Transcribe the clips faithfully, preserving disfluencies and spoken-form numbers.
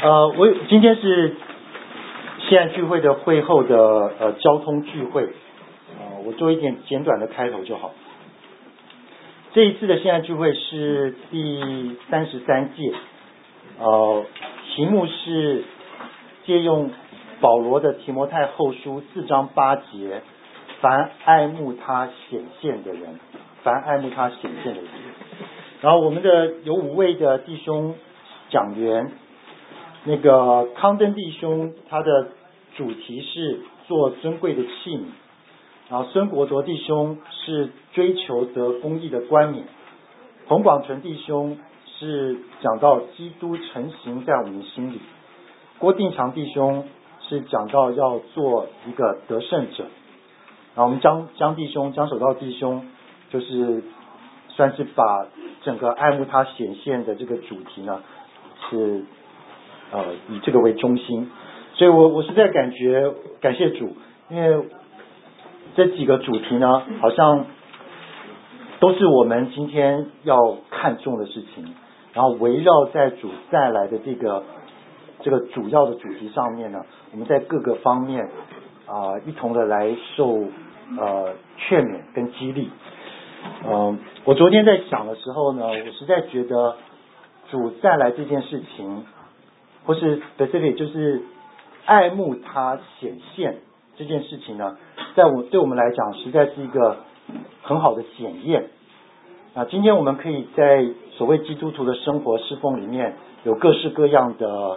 呃，我今天是西岸聚会的会后的呃交通聚会，呃，我做一点简短的开头就好。这一次的西岸聚会是第三十三届，呃，题目是借用保罗的提摩太后书四章八节，凡爱慕他显现的人，凡爱慕他显现的人。然后我们的有五位的弟兄讲员，那个康登弟兄他的主题是做尊贵的器皿，然后孙国铎弟兄是追求得公义的冠冕，洪广纯弟兄是讲到基督成形在我们心里，郭定强弟兄是讲到要做一个得胜者，然后我们江江弟兄江守道弟兄就是算是把整个爱慕他显现的这个主题呢是呃以这个为中心，所以我我实在感觉感谢主，因为这几个主题呢好像都是我们今天要看重的事情，然后围绕在主再来的这个这个主要的主题上面呢，我们在各个方面啊、呃、一同的来受呃劝勉跟激励。嗯、呃，我昨天在想的时候呢，我实在觉得主再来这件事情，或是 specific 就是爱慕他显现这件事情呢，在我对我们来讲实在是一个很好的检验。啊，今天我们可以在所谓基督徒的生活侍奉里面有各式各样的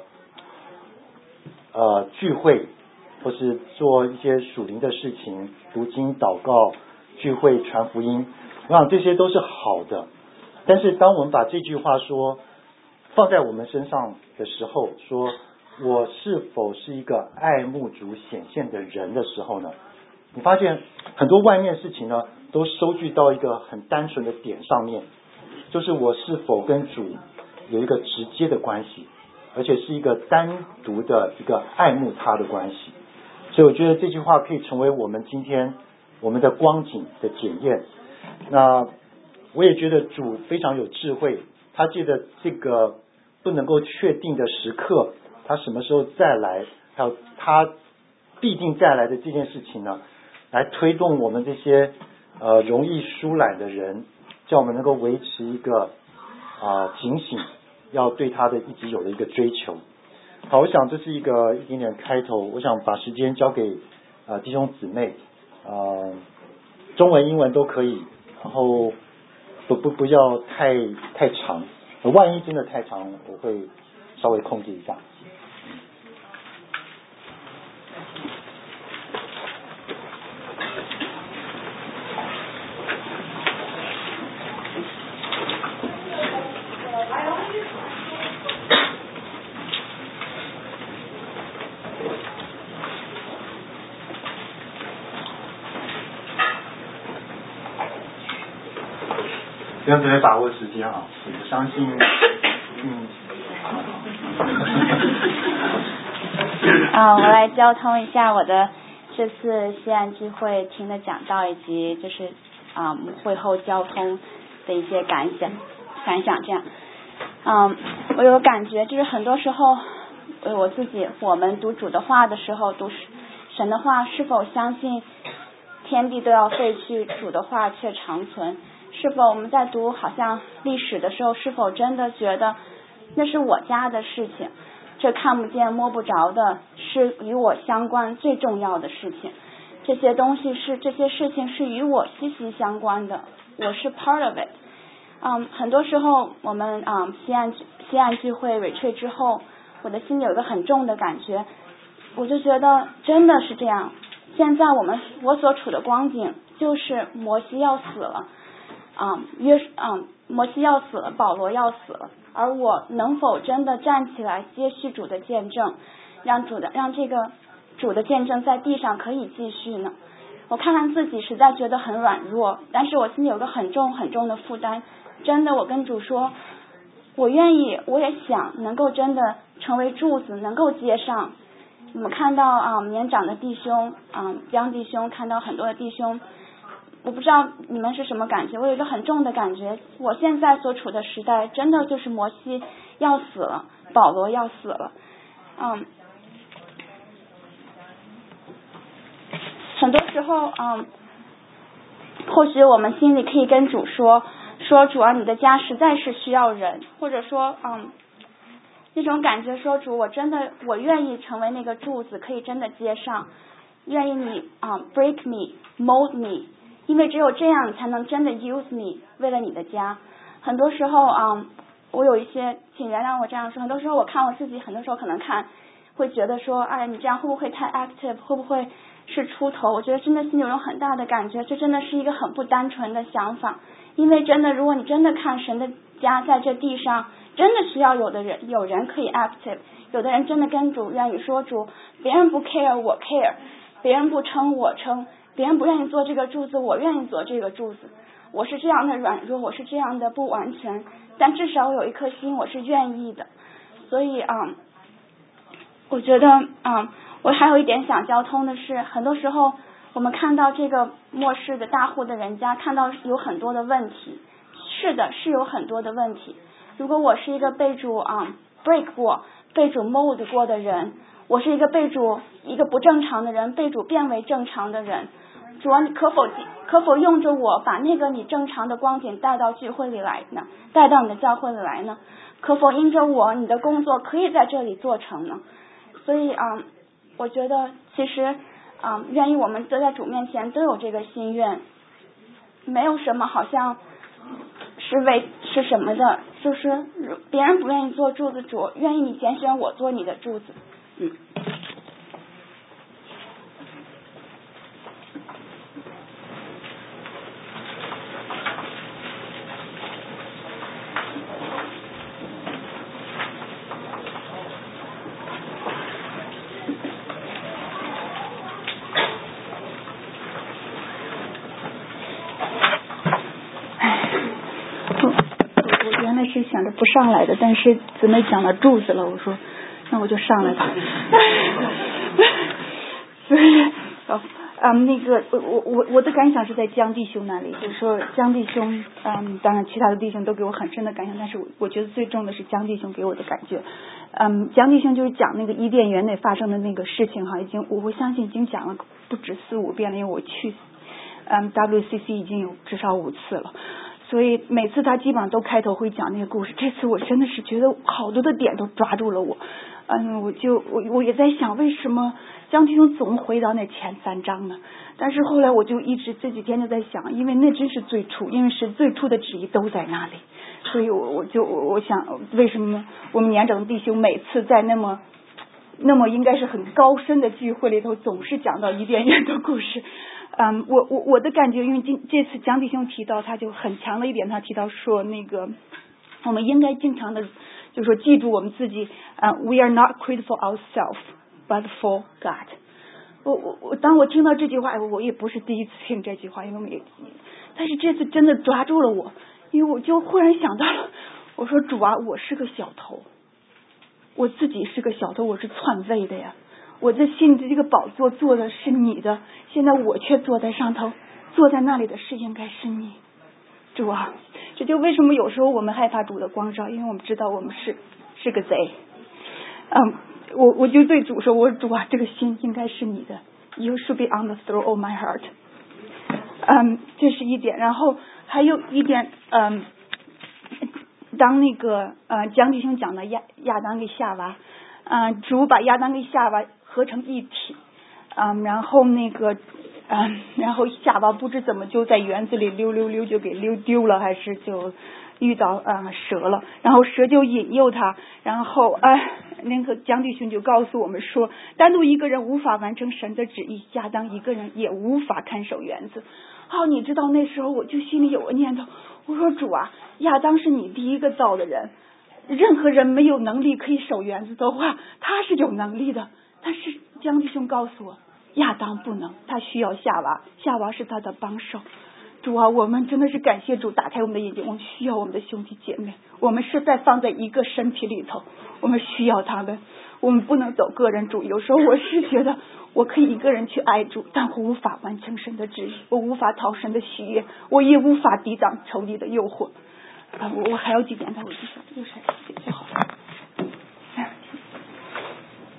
呃聚会，或是做一些属灵的事情，读经、祷告、聚会、传福音，我想这些都是好的。但是当我们把这句话说放在我们身上的时候，说我是否是一个爱慕主显现的人的时候呢，你发现很多外面事情呢都收聚到一个很单纯的点上面，就是我是否跟主有一个直接的关系，而且是一个单独的一个爱慕他的关系。所以我觉得这句话可以成为我们今天我们的光景的检验。那我也觉得主非常有智慧，他借着这个不能够确定的时刻，他什么时候再来，还有他必定再来的这件事情呢，来推动我们这些呃容易疏懒的人，叫我们能够维持一个啊、呃、警醒，要对他的一直有的一个追求。好，我想这是一个一点点开头，我想把时间交给啊、呃、弟兄姊妹，呃中文英文都可以，然后不不不要太太长，万一真的太长，我会稍微控制一下。不要特别把握时间啊！我相信，嗯。 啊，我来交通一下我的这次西岸聚会听的讲道，以及就是啊、嗯、会后交通的一些感想感想这样。嗯，我有感觉，就是很多时候我自己我们读主的话的时候，读神的话，是否相信天地都要废去，主的话却长存？是否我们在读好像历史的时候，是否真的觉得那是我家的事情，这看不见摸不着的是与我相关最重要的事情，这些东西是这些事情是与我息息相关的，我是 part of it。 嗯，很多时候我们嗯西岸西岸聚会 retreat 之后，我的心里有一个很重的感觉，我就觉得真的是这样。现在我们我所处的光景就是摩西要死了，嗯，约嗯，摩西要死了，保罗要死了，而我能否真的站起来接续主的见证，让主的让这个主的见证在地上可以继续呢？我看看自己，实在觉得很软弱，但是我心里有个很重很重的负担。真的，我跟主说，我愿意，我也想能够真的成为柱子，能够接上。我们看到啊、嗯，年长的弟兄啊，江、嗯、弟兄，看到很多的弟兄。我不知道你们是什么感觉，我有一个很重的感觉，我现在所处的时代真的就是摩西要死了，保罗要死了， 嗯，很多时候，嗯，或许我们心里可以跟主说，说主啊，你的家实在是需要人，或者说，嗯，那种感觉说主，我真的我愿意成为那个柱子，可以真的接上，愿意你啊、嗯、break me mold me， 因为只有这样你才能真的 use me， 为了你的家。很多时候啊、嗯，我有一些，请原谅我这样说，很多时候我看我自己，很多时候可能看会觉得说，哎，你这样会不会太 active， 会不会是出头？我觉得真的心里有种很大的感觉，这真的是一个很不单纯的想法。因为真的，如果你真的看神的家在这地上，真的需要有的人，有人可以 active， 有的人真的跟主愿意说主，别人不 care 我 care， 别人不撑我撑，别人不愿意做这个柱子，我愿意做这个柱子。我是这样的软弱，我是这样的不完全，但至少我有一颗心，我是愿意的。所以啊、嗯，我觉得啊、嗯，我还有一点想交通的是，很多时候我们看到这个末世的大户的人家，看到有很多的问题，是的，是有很多的问题。如果我是一个被主啊、嗯、break 过、被主 mold 过的人，我是一个被主一个不正常的人，被主变为正常的人，主啊，你可否可否用着我把那个你正常的光景带到聚会里来呢？带到你的教会里来呢？可否因着我，你的工作可以在这里做成呢？所以啊、嗯，我觉得其实啊、嗯，愿意我们都在主面前都有这个心愿，没有什么好像是为是什么的，就是别人不愿意做柱子主，愿意你拣选我做你的柱子。嗯。 是想着不上来的，但是姊妹讲了柱子了，我说那我就上来吧。所以嗯，那个我我我的感想是在江弟兄那里，就是说江弟兄，嗯，当然其他的弟兄都给我很深的感想，但是我我觉得最重的是江弟兄给我的感觉。嗯，江弟兄就是讲那个伊甸园内发生的那个事情哈，已经我我相信已经讲了不止四五遍了，因为我去嗯 W C C 已经有至少五次了。所以每次他基本上都开头会讲那个故事，这次我真的是觉得好多的点都抓住了我，嗯，我就我我也在想为什么江弟兄总回到那前三章呢？但是后来我就一直这几天就在想，因为那真是最初，因为是最初的旨意都在那里，所以我我就我想为什么我们年长弟兄每次在那么那么应该是很高深的聚会里头总是讲到伊甸园的故事。嗯，我我我的感觉，因为今这次江弟兄提到，他就很强的一点，他提到说那个我们应该经常的，就是说记住我们自己，呃、uh, ，We are not created for ourselves, but for God。我我我，当我听到这句话，我也不是第一次听这句话，因为我们也，但是这次真的抓住了我，因为我就忽然想到了，我说主啊，我是个小头，我自己是个小头，我是篡位的呀。我在心里的这个宝座坐的是你的，现在我却坐在上头，坐在那里的是应该是你，主啊，这就为什么有时候我们害怕主的光照，因为我们知道我们是是个贼。嗯，我我就对主说，我说主啊，这个心应该是你的 ，You should be on the throne of my heart。嗯，这是一点，然后还有一点，嗯，当那个呃江弟兄讲的亚亚当跟夏娃，嗯、呃，主把亚当跟夏娃合成一体，嗯，然后那个，嗯，然后夏娃不知怎么就在园子里溜溜溜就给溜丢了，还是就遇到啊、呃、蛇了，然后蛇就引诱他，然后哎、呃，那个江弟兄就告诉我们说，单独一个人无法完成神的旨意，亚当一个人也无法看守园子。哦，你知道那时候我就心里有个念头，我说主啊，亚当是你第一个造的人，任何人没有能力可以守园子的话，他是有能力的。但是江弟兄告诉我，亚当不能，他需要夏娃，夏娃是他的帮手。主啊，我们真的是感谢主打开我们的眼睛，我们需要我们的兄弟姐妹，我们是在放在一个身体里头，我们需要他们，我们不能走个人主义。有时候我是觉得我可以一个人去爱主，但我无法完成神的旨意，我无法讨神的喜悦，我也无法抵挡仇敌的诱惑。啊，我我还有几点在我记上，有谁写就好了。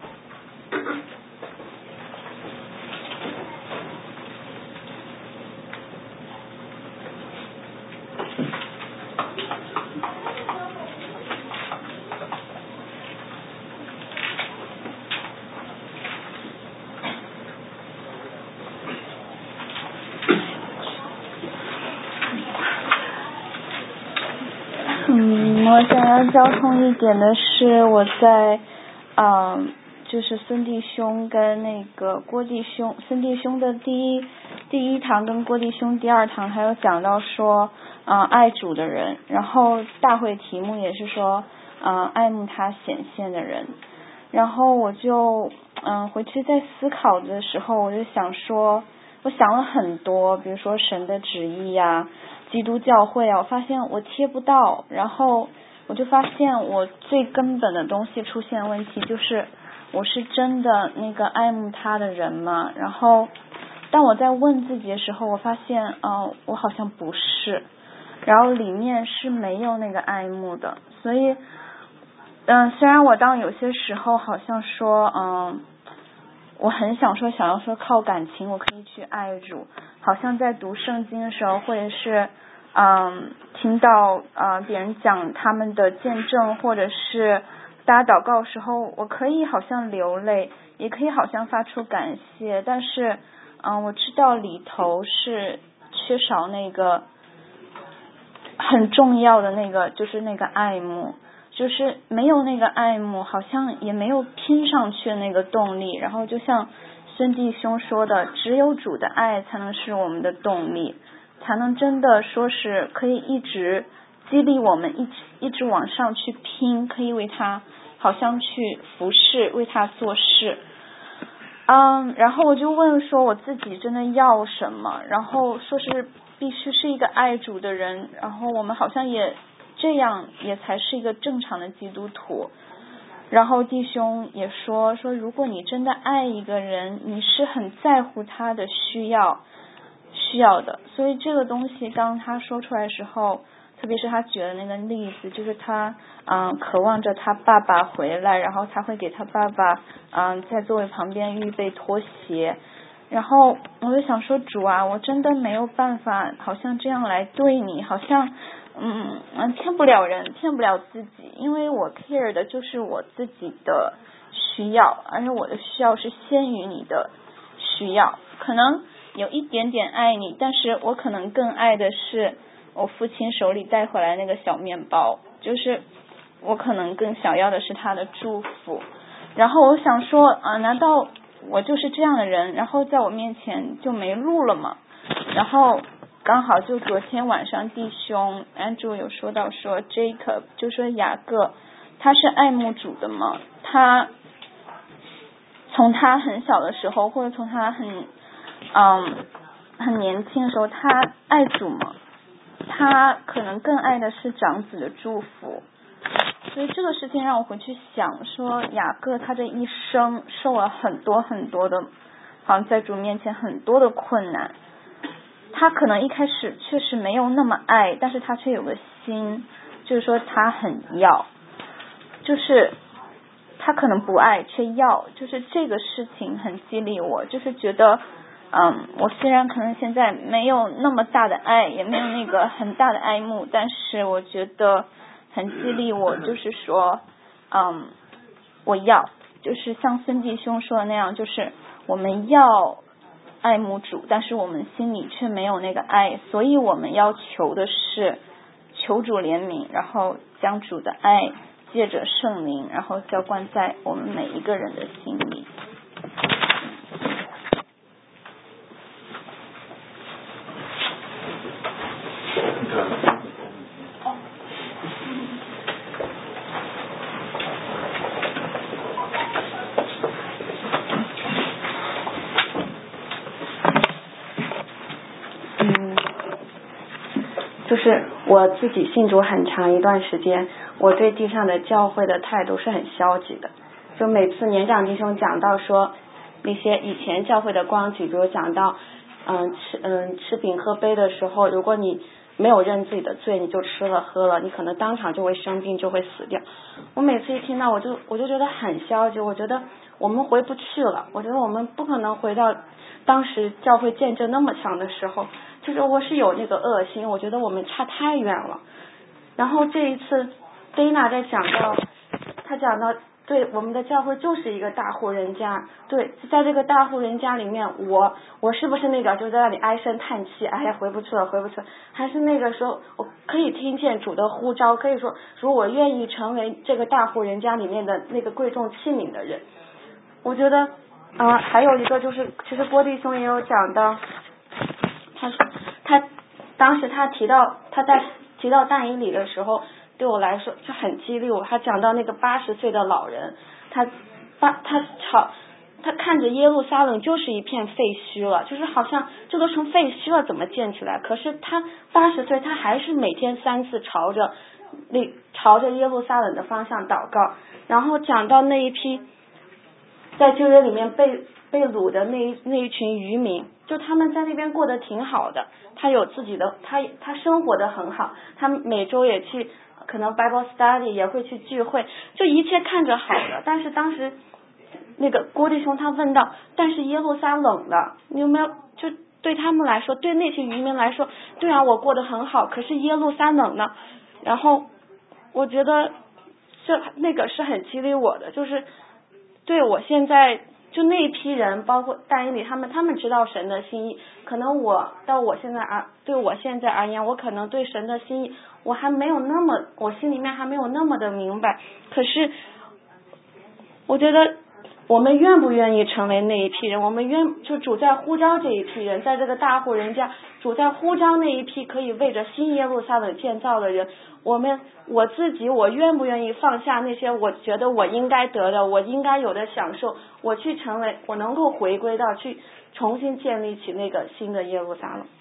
嗯，我想要交通一点的是我在嗯，就是孙弟兄跟那个郭弟兄，孙弟兄的第一第一堂跟郭弟兄第二堂还有讲到说嗯爱主的人，然后大会题目也是说嗯爱慕他显现的人，然后我就嗯回去在思考的时候我就想说，我想了很多，比如说神的旨意呀、基督教会啊，我发现我贴不到，然后我就发现我最根本的东西出现问题，就是我是真的那个爱慕他的人吗？然后当我在问自己的时候，我发现嗯、呃、我好像不是，然后里面是没有那个爱慕的，所以嗯虽然我当有些时候好像说嗯我很想说想要说靠感情我可以去爱主，好像在读圣经的时候或者是嗯听到呃别人讲他们的见证，或者是大家祷告的时候，我可以好像流泪，也可以好像发出感谢，但是嗯我知道里头是缺少那个很重要的那个，就是那个爱慕，就是没有那个爱慕，好像也没有拼上去的那个动力。然后就像孙弟兄说的，只有主的爱才能是我们的动力，才能真的说是可以一直激励我们一直一直往上去拼，可以为他好像去服侍，为他做事。嗯，然后我就问说我自己真的要什么，然后说是必须是一个爱主的人，然后我们好像也这样也才是一个正常的基督徒。然后弟兄也说说如果你真的爱一个人，你是很在乎他的需要需要的。所以这个东西当他说出来的时候，特别是他举的那个例子，就是他嗯渴望着他爸爸回来，然后他会给他爸爸嗯在座位旁边预备拖鞋，然后我就想说主啊，我真的没有办法好像这样来对你，好像嗯骗不了人，骗不了自己，因为我 care 的就是我自己的需要，而且我的需要是先于你的需要，可能有一点点爱你，但是我可能更爱的是我父亲手里带回来那个小面包，就是我可能更想要的是他的祝福。然后我想说啊，难道我就是这样的人，然后在我面前就没路了吗？然后刚好就昨天晚上弟兄 Andrew 有说到说 Jacob 就说雅各他是爱慕主的吗？他从他很小的时候，或者从他很嗯很年轻的时候，他爱主吗？他可能更爱的是长子的祝福。所以这个事情让我回去想说，雅各他这一生受了很多很多的，好像在主面前很多的困难，他可能一开始确实没有那么爱，但是他却有个心，就是说他很要，就是他可能不爱却要，就是这个事情很激励我，就是觉得嗯，我虽然可能现在没有那么大的爱，也没有那个很大的爱慕，但是我觉得很激励我，就是说嗯，我要就是像孙弟兄说的那样，就是我们要爱慕主，但是我们心里却没有那个爱，所以我们要求的是求主怜悯，然后将主的爱借着圣灵然后浇灌在我们每一个人的心里。 就是我自己信主很长一段时间，我对地上的教会的态度是很消极的。就每次年长弟兄讲到说那些以前教会的光景，比如讲到嗯吃嗯吃饼喝杯的时候，如果你没有认自己的罪，你就吃了喝了，你可能当场就会生病，就会死掉。我每次一听到我就我就觉得很消极，我觉得我们回不去了，我觉得我们不可能回到当时教会见证那么强的时候，就是我是有那个恶心，我觉得我们差太远了。然后这一次 Dana 在讲到他讲到对，我们的教会就是一个大户人家，对，在这个大户人家里面，我我是不是那个就在那里唉声叹气，哎呀回不去了回不去了，还是那个时候我可以听见主的呼召，可以说如果我愿意成为这个大户人家里面的那个贵重器皿的人。我觉得啊、呃，还有一个就是，其实郭弟兄也有讲到，他他当时他提到他在提到但以理的时候，对我来说就很激励我。他讲到那个八十岁的老人，他八他吵，他看着耶路撒冷就是一片废墟了，就是好像这都成废墟了，怎么建起来？可是他八十岁，他还是每天三次朝着那朝着耶路撒冷的方向祷告。然后讲到那一批在旧约里面被被掳的那一那一群渔民，就他们在那边过得挺好的，他有自己的，他他生活的很好，他每周也去可能 Bible study 也会去聚会，就一切看着好的。但是当时那个郭弟兄他问到，但是耶路撒冷的，你有没有就对他们来说，对那些渔民来说，对啊，我过得很好，可是耶路撒冷呢？然后我觉得这那个是很激励我的，就是对我现在就那一批人，包括但以理他们，他们知道神的心意。可能我到我现在而对我现在而言，我可能对神的心意我还没有那么，我心里面还没有那么的明白。可是我觉得我们愿不愿意成为那一批人？我们愿就主在呼召这一批人，在这个大户人家，主在呼召那一批可以为着新耶路撒冷建造的人。我们我自己，我愿不愿意放下那些我觉得我应该得的，我应该有的享受，我去成为，我能够回归到去重新建立起那个新的耶路撒冷。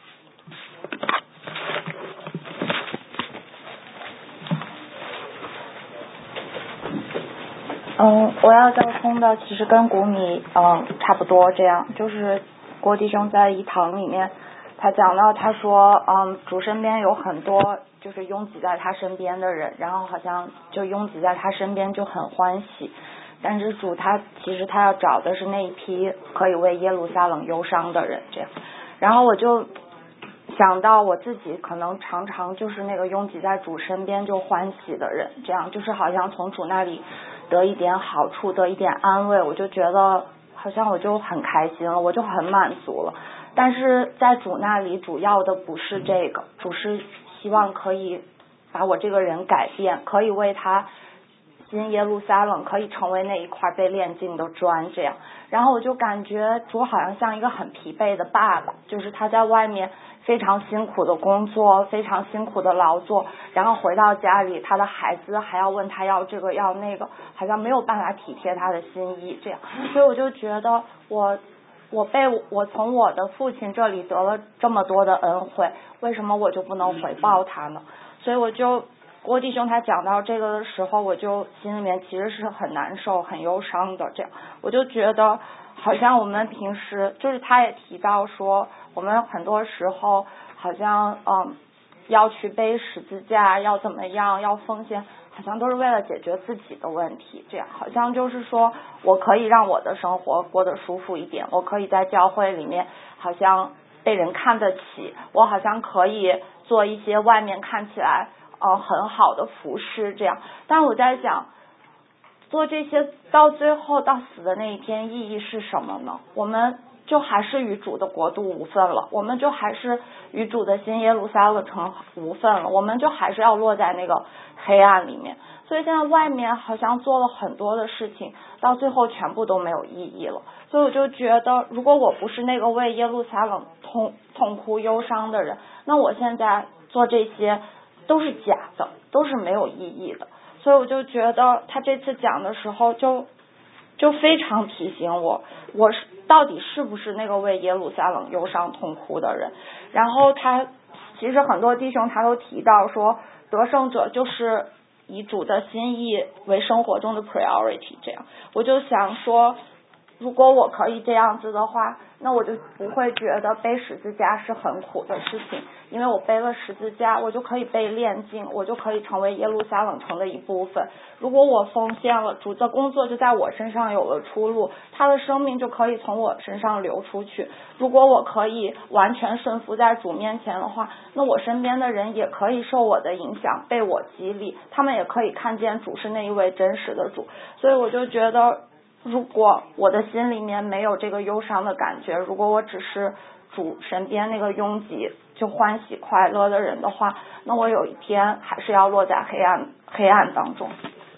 嗯，我要交通的其实跟古米嗯差不多，这样就是郭弟兄在一堂里面，他讲到他说嗯主身边有很多就是拥挤在他身边的人，然后好像就拥挤在他身边就很欢喜，但是主他其实他要找的是那一批可以为耶路撒冷忧伤的人，这样。然后我就想到我自己可能常常就是那个拥挤在主身边就欢喜的人，这样就是好像从主那里得一点好处，得一点安慰，我就觉得好像我就很开心了，我就很满足了。但是在主那里主要的不是这个，主是希望可以把我这个人改变，可以为他新耶路撒冷可以成为那一块被炼净的砖，这样。然后我就感觉主好像像一个很疲惫的爸爸，就是他在外面非常辛苦的工作，非常辛苦的劳作，然后回到家里他的孩子还要问他要这个要那个，好像没有办法体贴他的心意，这样。所以我就觉得我我被我从我的父亲这里得了这么多的恩惠，为什么我就不能回报他呢？所以我就郭弟兄他讲到这个的时候，我就心里面其实是很难受很忧伤的，这样。我就觉得好像我们平时就是他也提到说我们很多时候好像嗯要去背十字架，要怎么样，要奉献，好像都是为了解决自己的问题，这样好像就是说我可以让我的生活过得舒服一点，我可以在教会里面好像被人看得起，我好像可以做一些外面看起来呃很好的服饰，这样。但我在想做这些到最后到死的那一天意义是什么呢？我们就还是与主的国度无份了，我们就还是与主的新耶路撒冷城无份了，我们就还是要落在那个黑暗里面。所以现在外面好像做了很多的事情，到最后全部都没有意义了。所以我就觉得如果我不是那个为耶路撒冷痛痛哭忧伤的人，那我现在做这些都是假的，都是没有意义的。所以我就觉得他这次讲的时候就就非常提醒我，我是到底是不是那个为耶路撒冷忧伤痛哭的人。然后他其实很多弟兄他都提到说得胜者就是以主的心意为生活中的 priority， 这样。我就想说如果我可以这样子的话， 那我就不会觉得背十字架是很苦的事情，因为我背了十字架，我就可以被炼净，我就可以成为耶路撒冷城的一部分。如果我奉献了，主的工作就在我身上有了出路，他的生命就可以从我身上流出去。如果我可以完全顺服在主面前的话，那我身边的人也可以受我的影响，被我激励，他们也可以看见主是那一位真实的主。所以我就觉得，如果我的心里面没有这个忧伤的感觉，如果我只是主身边那个拥挤就欢喜快乐的人的话，那我有一天还是要落在黑暗黑暗当中。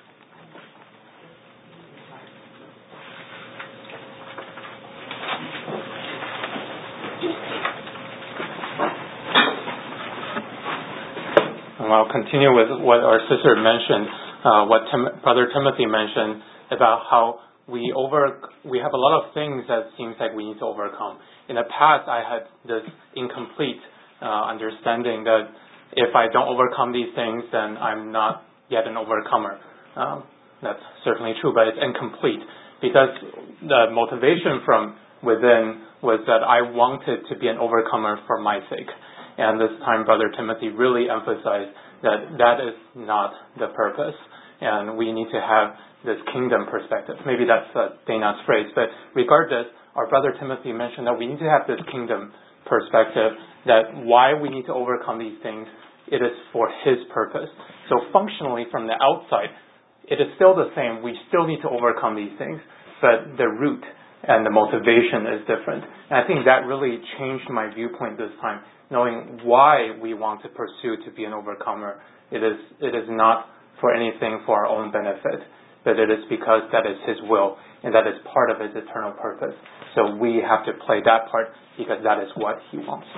I'll continue with what our sister mentioned, uh, what Tim, Brother Timothy mentioned about how we over we have a lot of things that seems like we need to overcome. In the past, I had this incomplete uh, understanding that if I don't overcome these things, then I'm not yet an overcomer. Um, that's certainly true, but it's incomplete because the motivation from within was that I wanted to be an overcomer for my sake. And this time, Brother Timothy really emphasized that that is not the purpose, and we need to have this kingdom perspective. Maybe that's uh, Dana's phrase, but regardless, our Brother Timothy mentioned that we need to have this kingdom perspective, that why we need to overcome these things, it is for His purpose. So functionally, from the outside, it is still the same. We still need to overcome these things, but the root and the motivation is different. And I think that really changed my viewpoint this time, knowing why we want to pursue to be an overcomer. It is, it is not for anything for our own benefit, but it is because that is His will, and that is part of His eternal purpose. So we have to play that part because that is what He wants.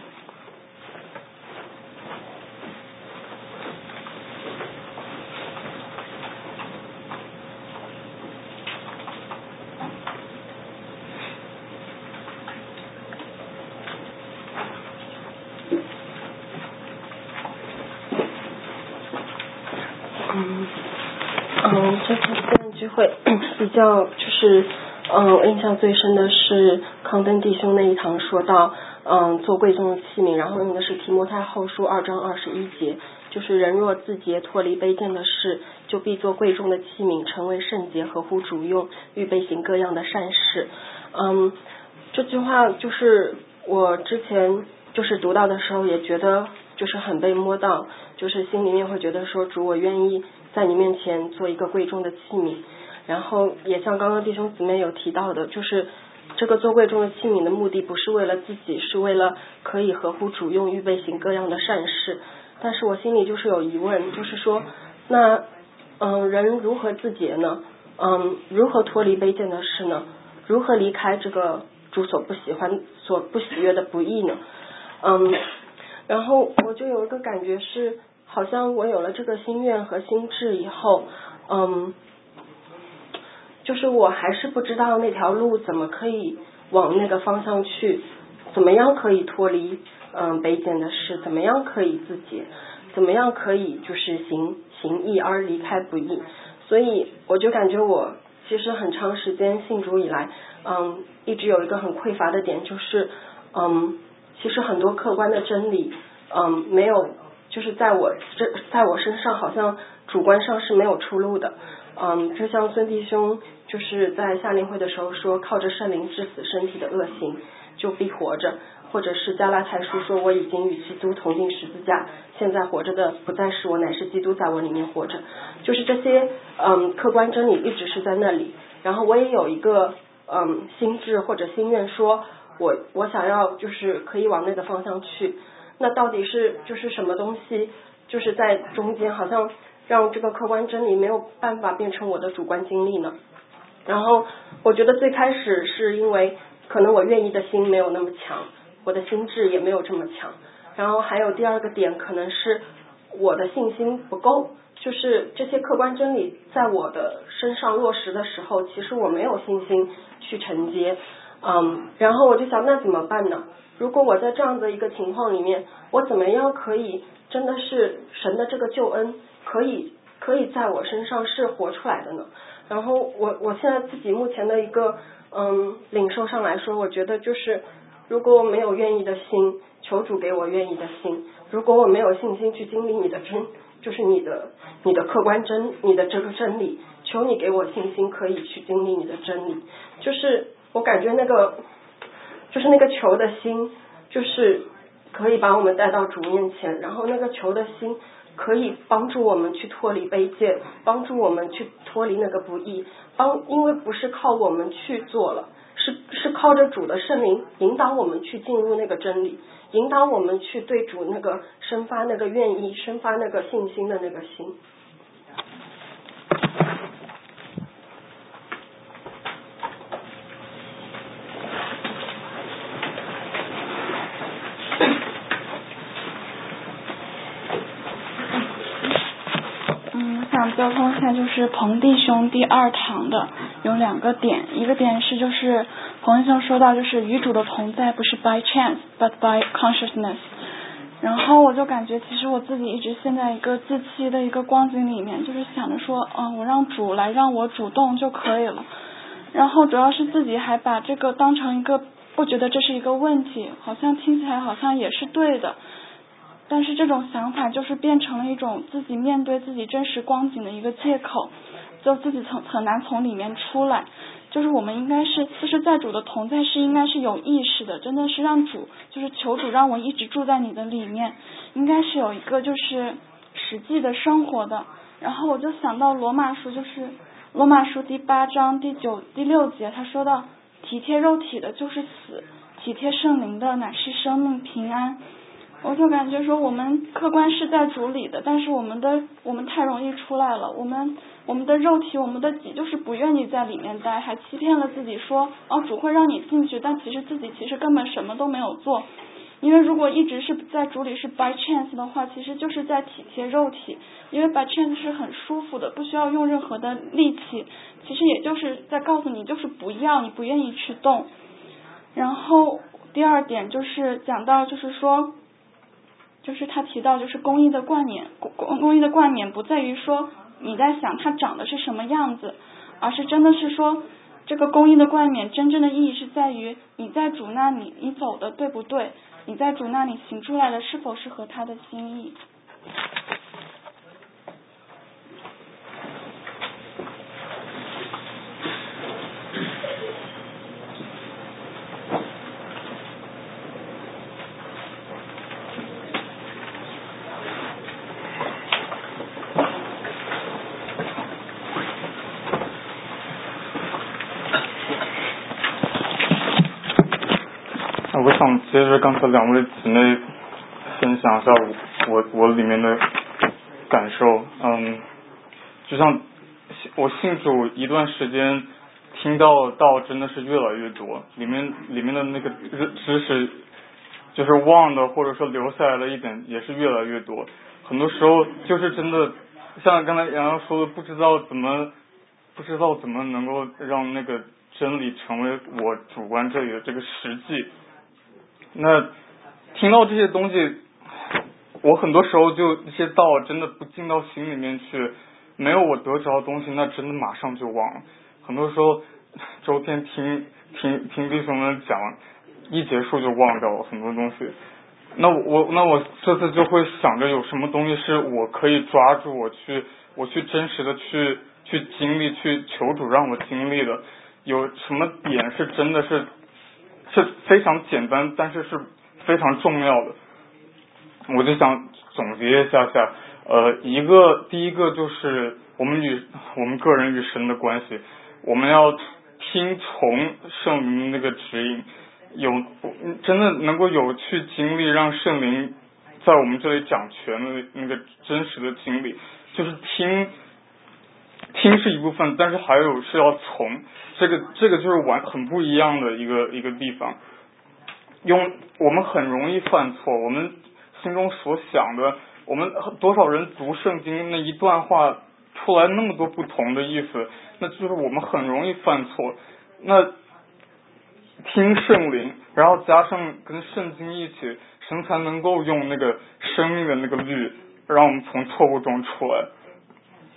嗯嗯，这次私人聚会比较就是嗯，我印象最深的是康登弟兄那一堂说到嗯做贵重的器皿，然后用的是提摩太后书二章二十一节，就是人若自洁脱离卑贱的事，就必做贵重的器皿，成为圣洁，合乎主用，预备行各样的善事。嗯，这句话就是我之前就是读到的时候也觉得就是很被摸到，就是心里面会觉得说主，我愿意在你面前做一个贵重的器皿。然后也像刚刚弟兄姊妹有提到的，就是这个做贵重的器皿的目的不是为了自己，是为了可以合乎主用，预备行各样的善事。但是我心里就是有疑问，就是说那嗯，人如何自洁呢？嗯，如何脱离卑贱的事呢？如何离开这个主所不喜欢所不喜悦的不义呢？嗯，然后我就有一个感觉是，好像我有了这个心愿和心志以后，嗯，就是我还是不知道那条路怎么可以往那个方向去，怎么样可以脱离嗯卑贱的事，怎么样可以自洁，怎么样可以就是行行义而离开不义。所以我就感觉我其实很长时间信主以来，嗯，一直有一个很匮乏的点，就是嗯，其实很多客观的真理，嗯，没有，就是在我这在我身上好像主观上是没有出路的。嗯，就像孙弟兄就是在夏令会的时候说，靠着圣灵治死身体的恶行，就必活着。或者是加拉太书说，我已经与基督同进十字架，现在活着的不再是我，乃是基督在我里面活着。就是这些嗯客观真理一直是在那里。然后我也有一个嗯心志或者心愿，说我我想要就是可以往那个方向去。那到底是就是什么东西，就是在中间好像让这个客观真理没有办法变成我的主观经历呢？然后我觉得最开始是因为可能我愿意的心没有那么强，我的心智也没有这么强。然后还有第二个点，可能是我的信心不够，就是这些客观真理在我的身上落实的时候，其实我没有信心去承接。嗯，然后我就想，那怎么办呢？如果我在这样的一个情况里面，我怎么样可以真的是神的这个救恩可以可以在我身上是活出来的呢？ 然后我我现在自己目前的一个嗯领受上来说，我觉得就是如果我没有愿意的心，求主给我愿意的心。如果我没有信心去经历你的真，就是你的你的客观真，你的这个真理，求你给我信心可以去经历你的真理。就是我感觉那个就是那个求的心，就是可以把我们带到主面前，然后那个求的心可以帮助我们去脱离卑贱，帮助我们去脱离那个不义，帮因为不是靠我们去做了，是是靠着主的圣灵引导我们去进入那个真理，引导我们去对主那个生发那个愿意，生发那个信心的那个心。 想交通一下就是彭弟兄第二堂的有两个点，一个点是就是彭弟兄说到就是与主的同在不是 by chance but by consciousness， 然后我就感觉其实我自己一直陷在一个自欺的一个光景里面，就是想着说嗯，我让主来让我主动就可以了，然后主要是自己还把这个当成一个不觉得这是一个问题，好像听起来好像也是对的，但是这种想法就是变成了一种自己面对自己真实光景的一个借口，就自己从很难从里面出来。就是我们应该是就是在主的同在是应该是有意识的，真的是让主就是求主让我一直住在你的里面，应该是有一个就是实际的生活的。然后我就想到罗马书，就是罗马书第八章第九第六节，他说到体贴肉体的就是死，体贴圣灵的乃是生命平安。我就感觉说我们客观是在主里的，但是我们的我们太容易出来了，我们我们的肉体我们的己就是不愿意在里面待，还欺骗了自己说哦主会让你进去，但其实自己其实根本什么都没有做。因为如果一直是在主里是 by chance 的话，其实就是在体贴肉体，因为 by chance 是很舒服的，不需要用任何的力气，其实也就是在告诉你就是不要，你不愿意去动。然后第二点就是讲到就是说就是他提到就是公义的冠冕，公公义的冠冕不在于说你在想它长的是什么样子，而是真的是说这个公义的冠冕真正的意义是在于你在主那里你走的对不对，你在主那里行出来的是否是合他的心意。 我想接着刚才两位姊妹分享一下我我里面的感受。嗯，就像我信主一段时间，听到道真的是越来越多，里面里面的那个知识就是忘的或者说留下来的一点也是越来越多，很多时候就是真的像刚才洋洋说的，不知道怎么不知道怎么能够让那个真理成为我主观这里的这个实际。那听到这些东西，我很多时候就这些道真的不进到心里面去，没有我得着的东西，那真的马上就忘了。很多时候周天听听听弟兄们讲，一结束就忘掉了很多东西。那我那我这次就会想着有什么东西是我可以抓住，我去我去真实的去去经历，去求主让我经历的，有什么点是真的是是非常简单，但是是非常重要的。我就想总结一下下，呃，一个第一个就是我们与我们个人与神的关系，我们要听从圣灵那个指引，有真的能够有去经历，让圣灵在我们这里掌权的那个真实的经历，就是听听是一部分，但是还有是要从。这个这个就是完很不一样的一个一个地方。用我们很容易犯错，我们心中所想的，我们多少人读圣经那一段话出来那么多不同的意思，那就是我们很容易犯错。那听圣灵，然后加上跟圣经一起，神才能够用那个生命的那个律，让我们从错误中出来。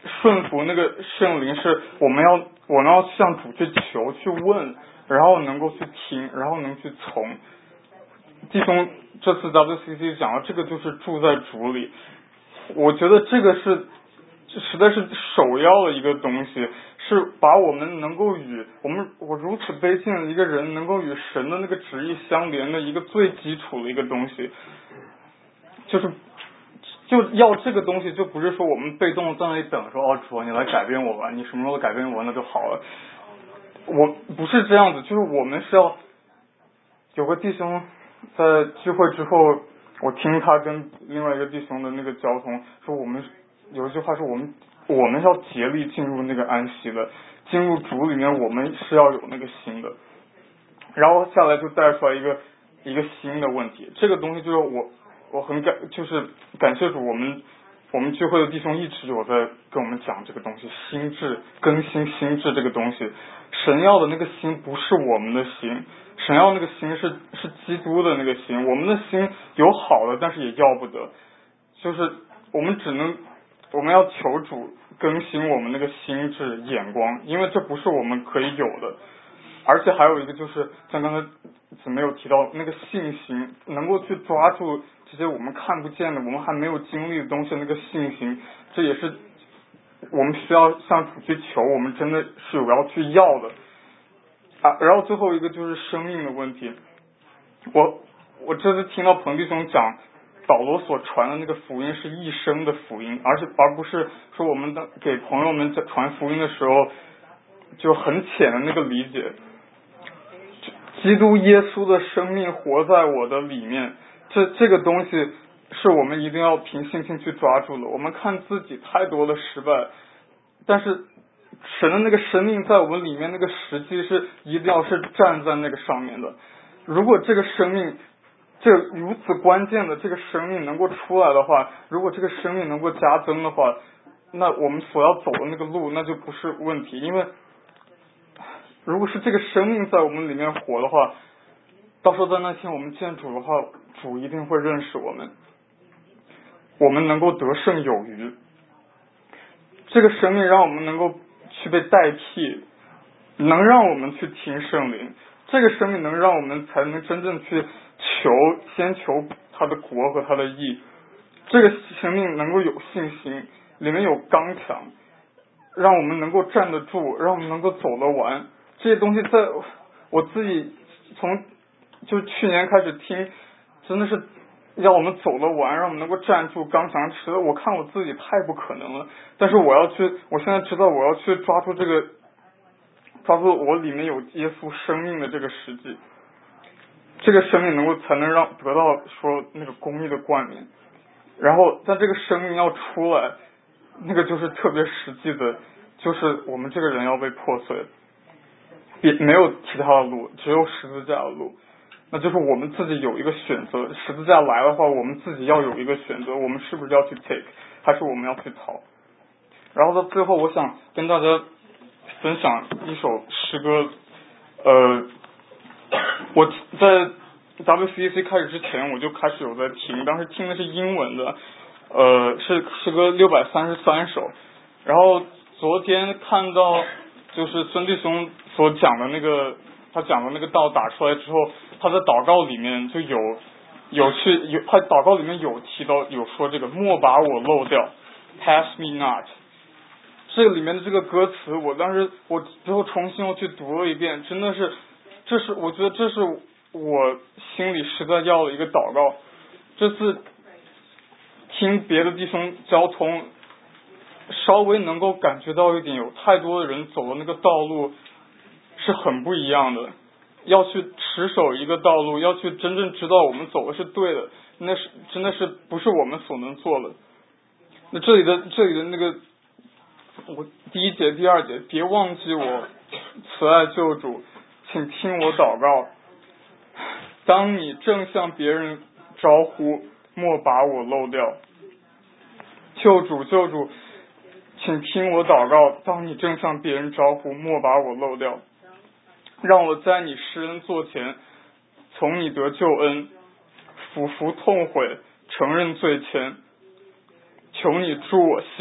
顺服那个圣灵，是我们要我们要向主去求去问，然后能够去听，然后能去从。弟兄这次 W C C 讲的这个就是住在主里，我觉得这个是这实在是首要的一个东西，是把我们能够与我们我如此卑贱的一个人能够与神的那个旨意相连的一个最基础的一个东西，就是就要这个东西，就不是说我们被动在那里等说哦主你来改变我吧，你什么时候改变我那就好了，我不是这样子，就是我们是要有个弟兄在聚会之后，我听他跟另外一个弟兄的那个交通，说我们有一句话说我们我们要竭力进入那个安息的，进入主里面，我们是要有那个心的。然后下来就带出来一个一个新的问题，这个东西就是我我很感就是感谢主，我们我们聚会的弟兄一直有在跟我们讲这个东西，心智更新心智这个东西，神要的那个心不是我们的心。神要那个心是是基督的那个心，我们的心有好的，但是也要不得，就是我们只能我们要求主更新我们那个心智眼光，因为这不是我们可以有的。而且还有一个就是像刚才姊妹有提到那个信心，能够去抓住这些我们看不见的我们还没有经历的东西，那个信心，这也是我们需要向主去求，我们真的是有要去要的啊。然后最后一个就是生命的问题，我我这次听到彭弟兄讲保罗所传的那个福音是一生的福音，而且而不是说我们的给朋友们传福音的时候就很浅的那个理解。基督耶稣的生命活在我的里面，这这个东西是我们一定要凭信心去抓住的。我们看自己太多的失败，但是神的那个生命在我们里面，那个实际是一定要是站在那个上面的。如果这个生命这如此关键的这个生命能够出来的话，如果这个生命能够加增的话，那我们所要走的那个路那就不是问题。因为如果是这个生命在我们里面活的话，到时候在那天我们见主的话，主一定会认识我们，我们能够得胜有余。这个生命让我们能够去被代替，能让我们去听圣灵，这个生命能让我们才能真正去求，先求他的国和他的义。这个生命能够有信心，里面有刚强，让我们能够站得住，让我们能够走得完。这些东西在我自己从就去年开始听，真的是让我们走得完，让我们能够站住刚强。实在我看我自己太不可能了，但是我要去，我现在知道我要去抓住这个，抓住我里面有耶稣生命的这个实际，这个生命能够才能让得到说那个公义的冠冕。然后但这个生命要出来，那个就是特别实际的，就是我们这个人要被破碎，也没有其他的路，只有十字架的路。那就是我们自己有一个选择，十字架来的话，我们自己要有一个选择，我们是不是要去 take， 还是我们要去逃。然后到最后我想跟大家分享一首诗歌，呃，我在 W C C 开始之前我就开始有在听，当时听的是英文的，呃，是诗歌六百三十三首。然后昨天看到就是孙弟兄所讲的那个，他讲的那个道打出来之后，他在祷告里面就有有去有他祷告里面有提到有说这个莫把我漏掉 ，pass me not。这个里面的这个歌词，我当时我之后重新又去读了一遍，真的是，这是我觉得这是我心里实在要的一个祷告。这次听别的弟兄交通，稍微能够感觉到一点，有太多的人走的那个道路是很不一样的。要去持守一个道路，要去真正知道我们走的是对的，那是真的是不是我们所能做的。那这里的这里的那个。我第一节第二节，别忘记我慈爱救主，请听我祷告。当你正向别人招呼，莫把我漏掉。救主救主，请听我祷告。当你正向别人招呼，莫把我漏掉。让我在你施恩座前，从你得救恩，俯伏痛悔，承认罪愆。求你助我信，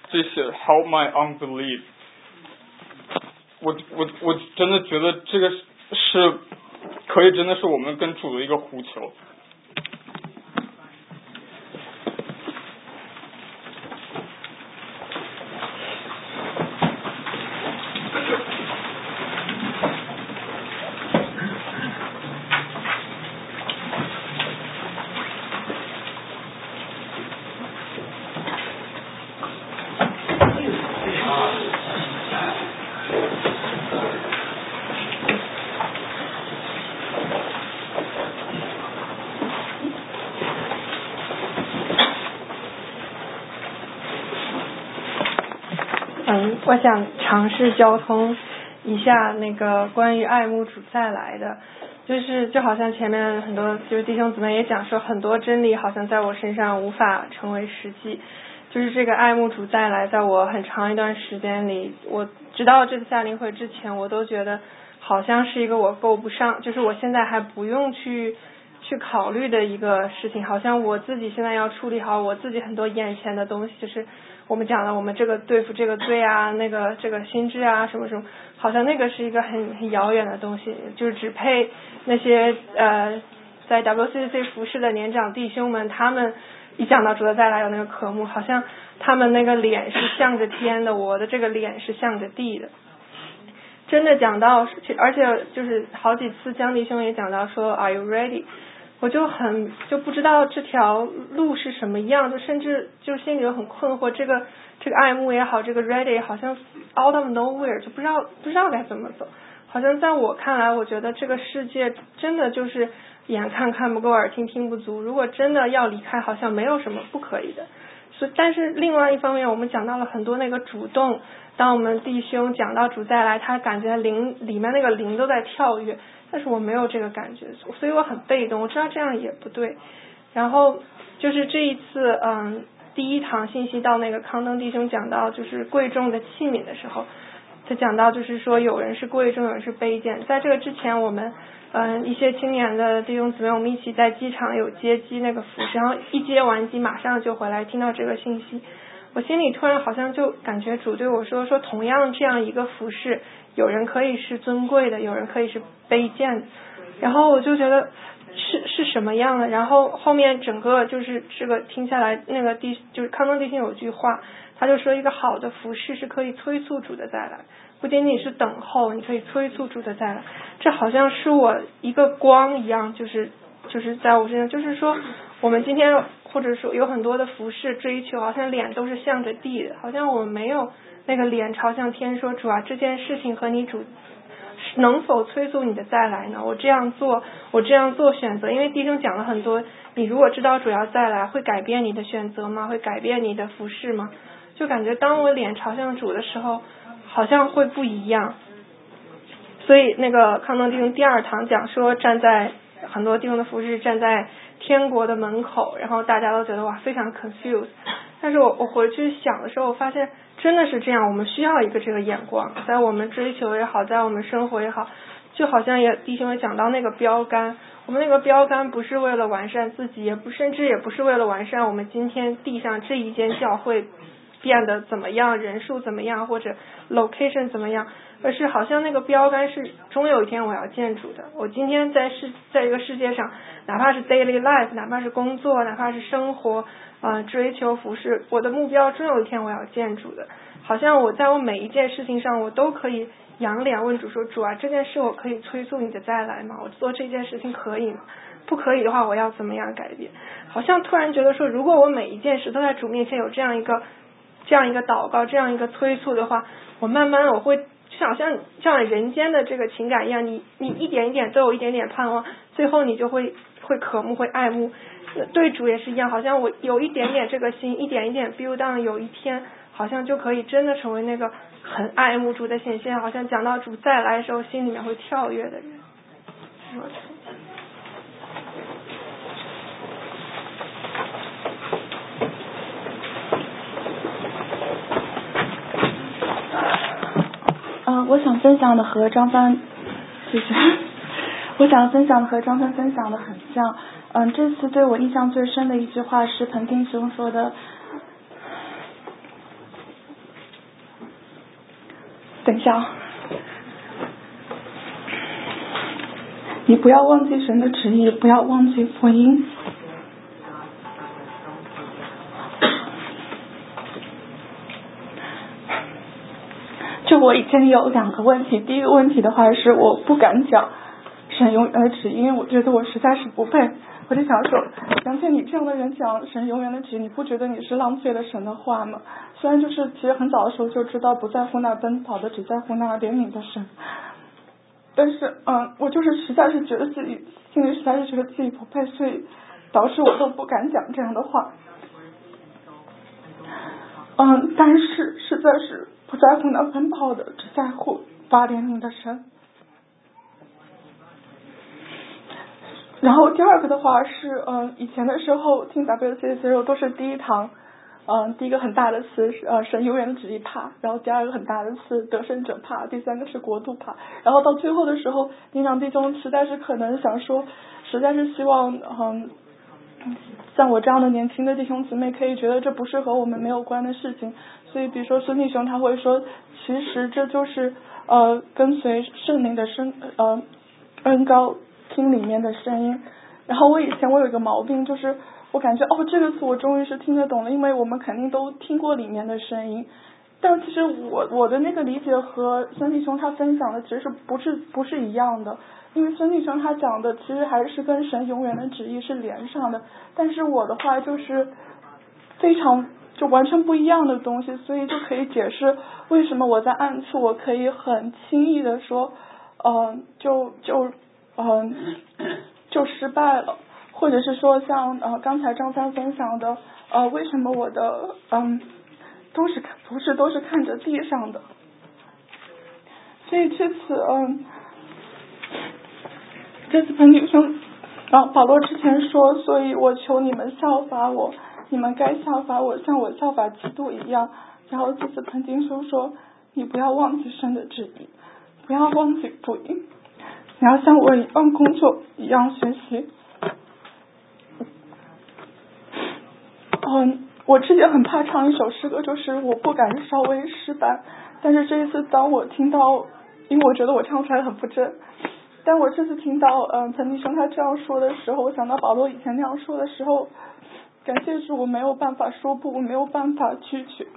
这些 help my unbelief。我我我真的觉得这个是可以真的是我们跟主的一个呼求。 嗯，我想尝试交通一下那个关于爱慕主再来的，就是就好像前面很多就是弟兄姊妹也讲说，很多真理好像在我身上无法成为实际，就是这个爱慕主再来，在我很长一段时间里，我直到这次夏令会之前，我都觉得好像是一个我够不上，就是我现在还不用去去考虑的一个事情，好像我自己现在要处理好我自己很多眼前的东西，就是我们讲了我们这个对付这个罪啊，那个这个心智啊什么什么，好像那个是一个很很遥远的东西，就是只配那些呃在 W C C 服侍的年长弟兄们，他们一讲到主的再来有那个渴慕，好像他们那个脸是向着天的，我的这个脸是向着地的。真的讲到，而且就是好几次江弟兄也讲到说 Are you ready？我就很就不知道这条路是什么样，就甚至就心里有很困惑，这个这个爱慕也好，这个 ready 也好像 out of nowhere， 就不知道不知道该怎么走。好像在我看来，我觉得这个世界真的就是眼看看不够，耳听听不足。如果真的要离开，好像没有什么不可以的。所以，但是另外一方面，我们讲到了很多那个主动。当我们弟兄讲到主再来，他感觉灵里面那个灵都在跳跃，但是我没有这个感觉，所以我很被动。我知道这样也不对。然后就是这一次，嗯，第一堂信息到那个康登弟兄讲到就是贵重的器皿的时候，他讲到就是说有人是贵重，有人是卑贱。在这个之前，我们嗯一些青年的弟兄姊妹，我们一起在机场有接机那个服饰，然后一接完机马上就回来听到这个信息。我心里突然好像就感觉主对我说说同样这样一个服饰，有人可以是尊贵的，有人可以是卑贱的，然后我就觉得是是什么样的。然后后面整个就是这个听下来，那个弟就是康登弟兄有句话，他就说一个好的服饰是可以催促主的再来，不仅仅是等候，你可以催促主的再来。这好像是我一个光一样，就是就是在我身上，就是说我们今天或者说有很多的服饰追求，好像脸都是向着地的，好像我们没有那个脸朝向天说，主啊，这件事情和你主能否催促你的再来呢？我这样做，我这样做选择，因为弟兄讲了很多，你如果知道主要再来，会改变你的选择吗？会改变你的服饰吗？就感觉当我脸朝向主的时候，好像会不一样。所以那个康登弟兄第二堂讲说，站在很多弟兄的服饰站在天国的门口，然后大家都觉得哇非常 confused。但是我我回去想的时候，我发现真的是这样，我们需要一个这个眼光，在我们追求也好，在我们生活也好，就好像也弟兄也讲到那个标杆，我们那个标杆不是为了完善自己，也不甚至也不是为了完善我们今天地上这一间教会变得怎么样，人数怎么样，或者 location 怎么样，而是好像那个标杆是终有一天我要见主的。我今天在世在一个世界上，哪怕是 daily life， 哪怕是工作，哪怕是生活呃追求服饰，我的目标终有一天我要见主的。好像我在我每一件事情上，我都可以仰脸问主说，主啊，这件事我可以催促你的再来吗？我做这件事情可以吗？不可以的话，我要怎么样改变？好像突然觉得说，如果我每一件事都在主面前有这样一个这样一个祷告，这样一个催促的话，我慢慢我会就好像像人间的这个情感一样，你你一点一点都有一点点盼望，最后你就会会渴慕，会爱慕。对主也是一样，好像我有一点点这个心，一点一点 build on， 有一天好像就可以真的成为那个很爱慕主的显现，好像讲到主再来的时候，心里面会跳跃的人。 嗯、呃，我想分享的和张帆，就是我想分享的和张帆分享的很像。嗯，这次对我印象最深的一句话是彭定兄说的， 等一下啊，你不要忘记神的旨意，不要忘记福音。就我以前有两个问题，第一个问题的话是我不敢讲神永远的旨意，因为我觉得我实在是不配。我就想说，杨倩，你这样的人讲神永远的旨意，你不觉得你是浪费了神的话吗？虽然就是其实很早的时候就知道不在乎那奔跑的，只在乎那怜悯的神，但是嗯，我就是实在是觉得自己心里实在是觉得自己不配，所以导致我都不敢讲这样的话。嗯，但是实在是不在乎那奔跑的，只在乎发怜悯的神。然后第二个的话是，嗯，以前的时候听 W C C 的时候都是第一堂，嗯，第一个很大的词是呃神永远的旨意怕，然后第二个很大的词得胜者怕，第三个是国度怕，然后到最后的时候，年长弟兄实在是可能想说，实在是希望，嗯，像我这样的年轻的弟兄姊妹可以觉得这不是和我们没有关的事情，所以比如说孙弟兄他会说，其实这就是呃跟随圣灵的声呃恩高听里面的声音。然后我以前我有一个毛病，就是我感觉哦这个词我终于是听得懂了，因为我们肯定都听过里面的声音，但其实我我的那个理解和孙弟兄他分享的其实不是不是一样的，因为孙弟兄他讲的其实还是跟神永远的旨意是连上的，但是我的话就是非常就完全不一样的东西，所以就可以解释为什么我在暗处我可以很轻易的说嗯、呃、就就嗯、呃、就失败了，或者是说像呃刚才张三分享的呃为什么我的嗯都是不是都是看着地上的，所以这次嗯这次彭女生然后保罗之前说，所以我求你们效法我，你们该效法我，像我效法基督一样。然后这次彭丁书说，你不要忘记神的旨意，不要忘记福音，你要像我一样工作一样学习。嗯，我之前很怕唱一首诗歌，就是我不敢稍微失败，但是这一次当我听到，因为我觉得我唱出来很不真，但我这次听到嗯彭弟兄他这样说的时候，我想到保罗以前那样说的时候，感谢主我没有办法说不，我没有办法拒绝。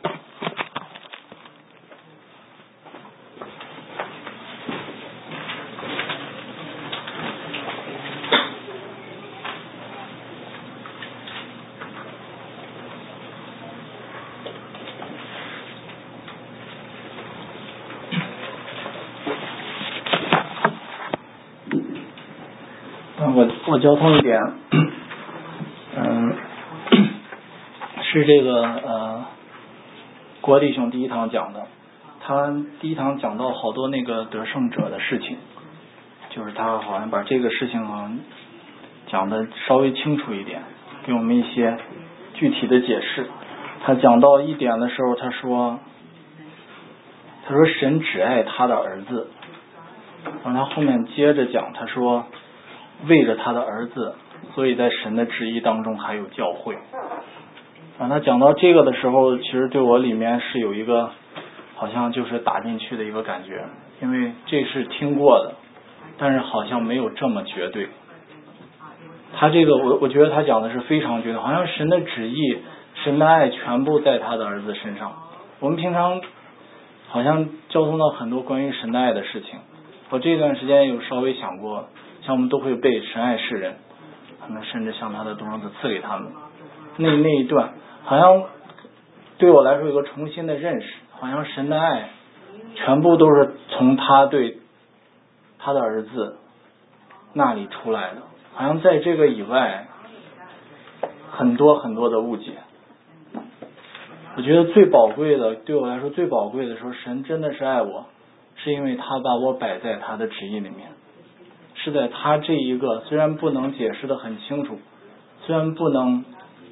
我我交通一点，嗯，是这个呃郭弟兄第一堂讲的，他第一堂讲到好多那个得胜者的事情，就是他好像把这个事情讲的稍微清楚一点，给我们一些具体的解释。他讲到一点的时候，他说他说神只爱他的儿子，然后他后面接着讲，他说为着他的儿子，所以在神的旨意当中还有教会。然后他讲到这个的时候，其实对我里面是有一个好像就是打进去的一个感觉，因为这是听过的，但是好像没有这么绝对。他这个我我觉得他讲的是非常绝对，好像神的旨意神的爱全部在他的儿子身上。我们平常好像交通到很多关于神的爱的事情，我这段时间有稍微想过，像我们都会背神爱世人，可能甚至像他的独生子赐给他们，那那一段好像对我来说有个重新的认识，好像神的爱全部都是从他对他的儿子那里出来的，好像在这个以外很多很多的误解。我觉得最宝贵的，对我来说最宝贵的时候，神真的是爱我，是因为他把我摆在他的旨意里面，是在他这一个虽然不能解释得很清楚，虽然不能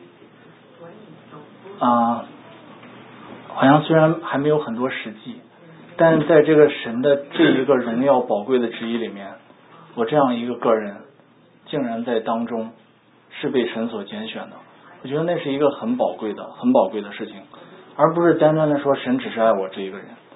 啊、呃，好像虽然还没有很多实际，但是在这个神的这一个荣耀宝贵的旨意里面，我这样一个个人竟然在当中是被神所拣选的。我觉得那是一个很宝贵的很宝贵的事情，而不是单单的说神只是爱我这一个人，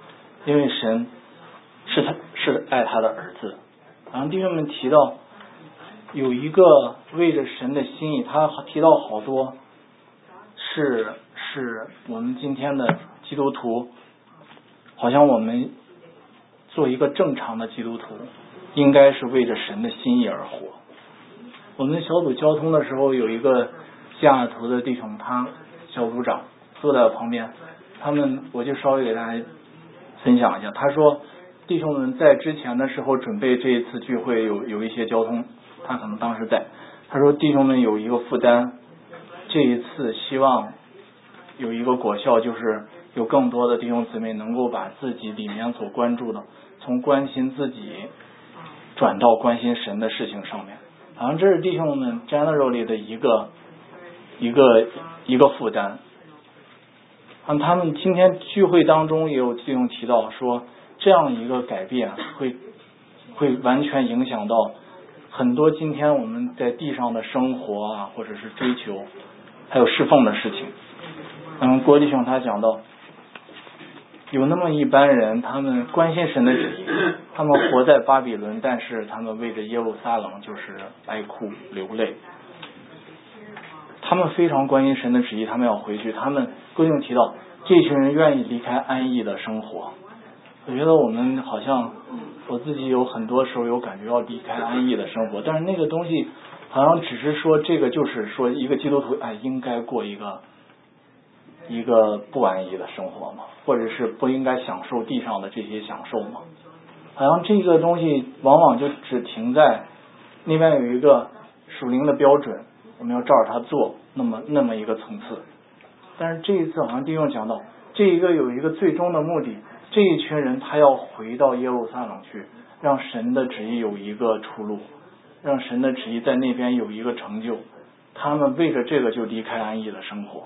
因为神是他是爱他的儿子。然后弟兄们提到有一个为着神的心意，他提到好多是是我们今天的基督徒，好像我们做一个正常的基督徒应该是为着神的心意而活。我们小组交通的时候，有一个西雅图的弟兄，他小组长坐在我旁边，他们我就稍微给大家分享一下。他说弟兄们在之前的时候准备这一次聚会有有一些交通，他可能当时在，他说弟兄们有一个负担，这一次希望有一个果效，就是有更多的弟兄姊妹能够把自己里面所关注的从关心自己转到关心神的事情上面。好像这是弟兄们 generally 的一个一个一个负担。嗯，他们今天聚会当中也有弟兄提到说，这样一个改变会会完全影响到很多今天我们在地上的生活啊，或者是追求还有侍奉的事情。嗯，郭弟兄他讲到有那么一班人，他们关心神的旨意，他们活在巴比伦，但是他们为着耶路撒冷就是哀哭流泪。他们非常关心神的旨意，他们要回去。他们郭弟兄提到这群人愿意离开安逸的生活。我觉得我们好像我自己有很多时候有感觉要离开安逸的生活，但是那个东西好像只是说这个就是说一个基督徒哎应该过一个一个不安逸的生活嘛，或者是不应该享受地上的这些享受嘛。好像这个东西往往就只停在那边有一个属灵的标准，我们要照着它做，那么那么一个层次。但是这一次好像弟兄讲到这一个有一个最终的目的，这一群人他要回到耶路撒冷去，让神的旨意有一个出路，让神的旨意在那边有一个成就。他们为着这个就离开安逸的生活。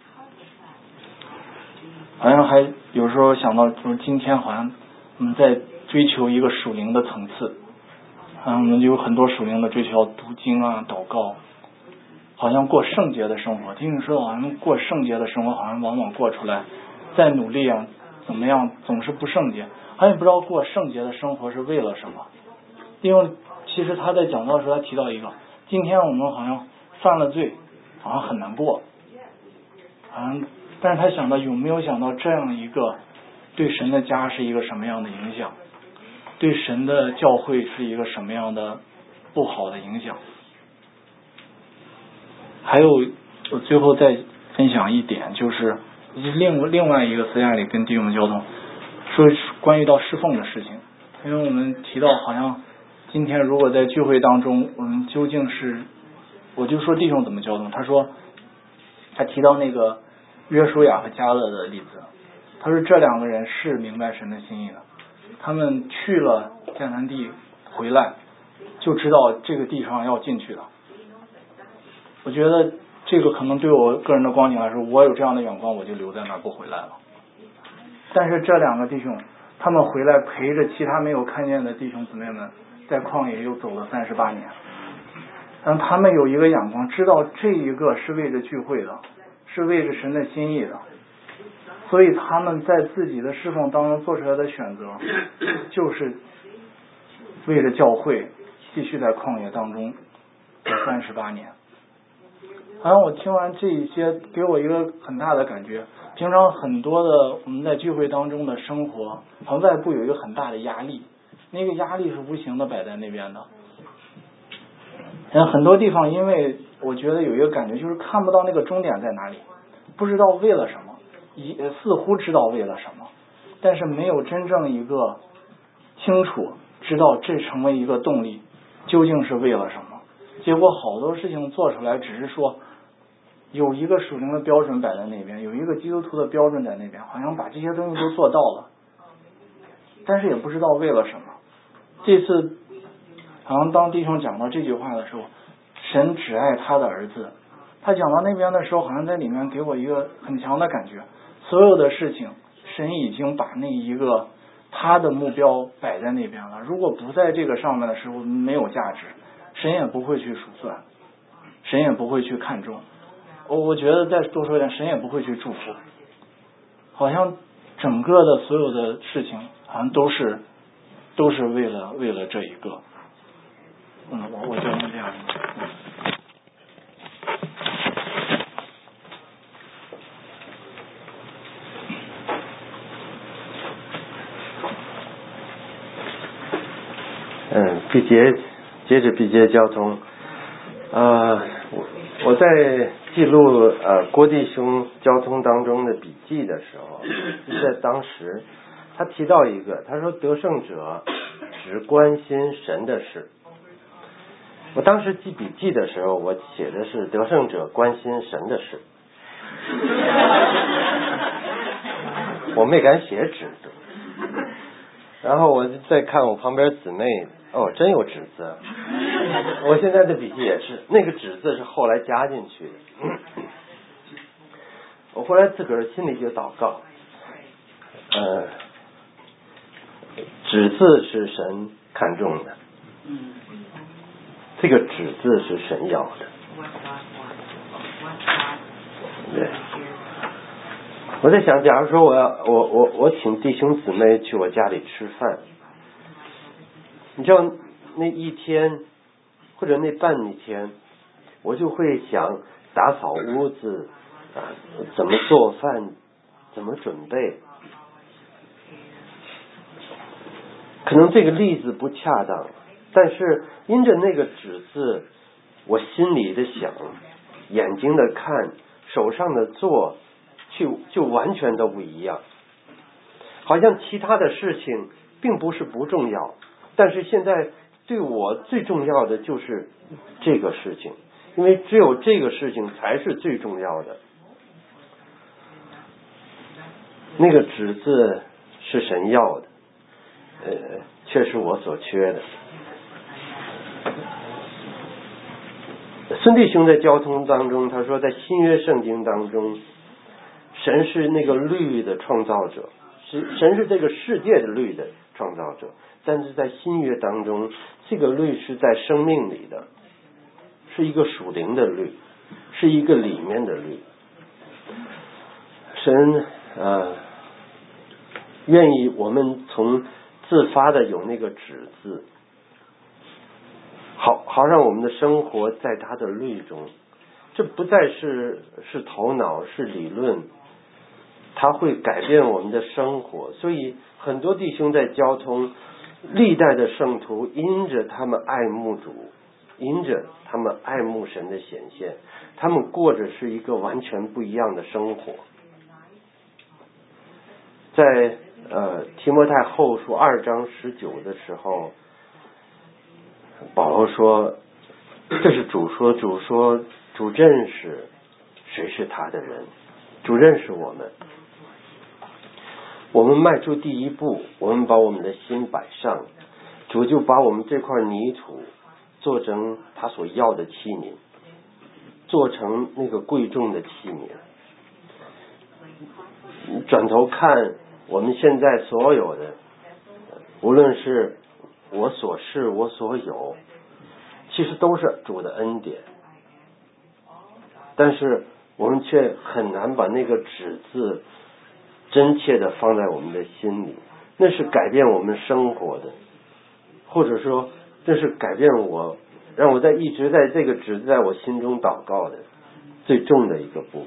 好像还有时候想到就是今天好像我们在追求一个属灵的层次，嗯，我们有很多属灵的追求，要读经啊祷告，好像过圣洁的生活。听你说好像过圣洁的生活好像往往过出来再努力啊怎么样总是不圣洁，好像也不知道过圣洁的生活是为了什么。因为其实他在讲到的时候他提到一个，今天我们好像犯了罪好像很难过，好像但是他想到有没有想到这样一个对神的家是一个什么样的影响，对神的教会是一个什么样的不好的影响。还有我最后再分享一点，就是另另外一个私下里跟弟兄们交通说关于到侍奉的事情。因为我们提到好像今天如果在聚会当中我们究竟是，我就说弟兄怎么交通，他说他提到那个约书亚和迦勒的例子，他说这两个人是明白神的心意的，他们去了迦南地回来就知道这个地上要进去的。我觉得这个可能对我个人的光景来说，我有这样的眼光我就留在那儿不回来了。但是这两个弟兄他们回来陪着其他没有看见的弟兄姊妹们在旷野又走了三十八年，让他们有一个眼光知道这一个是为着聚会的，是为着神的心意的，所以他们在自己的侍奉当中做出来的选择就是为了教会继续在旷野当中这三十八年。好像我听完这一些给我一个很大的感觉，平常很多的我们在聚会当中的生活好像外部有一个很大的压力，那个压力是无形的摆在那边的。很多地方因为我觉得有一个感觉就是看不到那个终点在哪里，不知道为了什么，也似乎知道为了什么，但是没有真正一个清楚知道这成为一个动力究竟是为了什么。结果好多事情做出来只是说有一个属灵的标准摆在那边，有一个基督徒的标准在那边，好像把这些东西都做到了，但是也不知道为了什么。这次好像当弟兄讲到这句话的时候，神只爱他的儿子，他讲到那边的时候好像在里面给我一个很强的感觉，所有的事情神已经把那一个他的目标摆在那边了，如果不在这个上面的时候没有价值，神也不会去数算，神也不会去看重，我我觉得再多说一点，神也不会去祝福。好像整个的所有的事情好像都是都是为了为了这一个。嗯，我我就能这样。 嗯，毕节接着毕节交通，呃，我我在记录呃郭弟兄交通当中的笔记的时候，在当时他提到一个，他说得胜者只关心神的事。我当时记笔记的时候，我写的是得胜者关心神的事，我没敢写指字。然后我就再看我旁边姊妹，哦，真有指字。我现在的笔记也是，那个指字是后来加进去的。我后来自个儿心里就祷告，呃，指字是神看重的，这个指字是神要的。对。我在想，假如说我要我我我请弟兄姊妹去我家里吃饭，你知道那一天或者那半一天，我就会想打扫屋子啊，怎么做饭，怎么准备。可能这个例子不恰当，但是因着那个指字，我心里的想，眼睛的看，手上的做，就就完全都不一样。好像其他的事情并不是不重要，但是现在对我最重要的就是这个事情，因为只有这个事情才是最重要的。那个指字是神要的，呃，却是我所缺的。孙弟兄在交通当中，他说在新约圣经当中，神是那个律的创造者，是神是这个世界的律的创造者，但是在新约当中，这个律是在生命里的，是一个属灵的律，是一个里面的律。神呃愿意我们从自发的有那个指字，好好让我们的生活在他的律中。这不再是是头脑，是理论，它会改变我们的生活。所以很多弟兄在交通，历代的圣徒因着他们爱慕主，因着他们爱慕神的显现，他们过着是一个完全不一样的生活。在呃提摩太后书二章十九的时候，保罗说，这是主说，主说主认识谁是他的人，主认识我们。我们迈出第一步，我们把我们的心摆上，主就把我们这块泥土做成他所要的器皿，做成那个贵重的器皿。转头看我们现在所有的，无论是我所是我所有，其实都是主的恩典，但是我们却很难把那个指字真切的放在我们的心里，那是改变我们生活的，或者说这是改变我，让我在一直在这个指字在我心中祷告的最重的一个部分。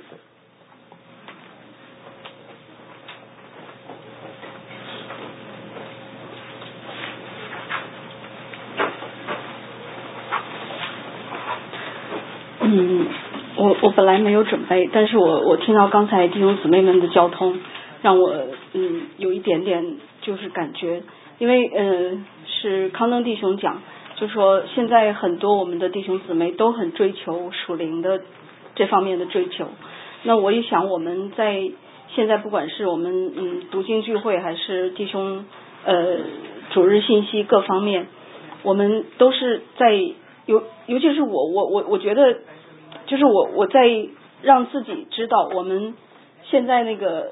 嗯，我我本来没有准备，但是我我听到刚才弟兄姊妹们的交通，让我嗯有一点点就是感觉，因为呃是康登弟兄讲，就说现在很多我们的弟兄姊妹都很追求属灵的这方面的追求。那我也想我们在现在不管是我们嗯读经聚会还是弟兄呃主日信息各方面，我们都是在尤尤其是我我我我觉得就是我我在让自己知道我们现在那个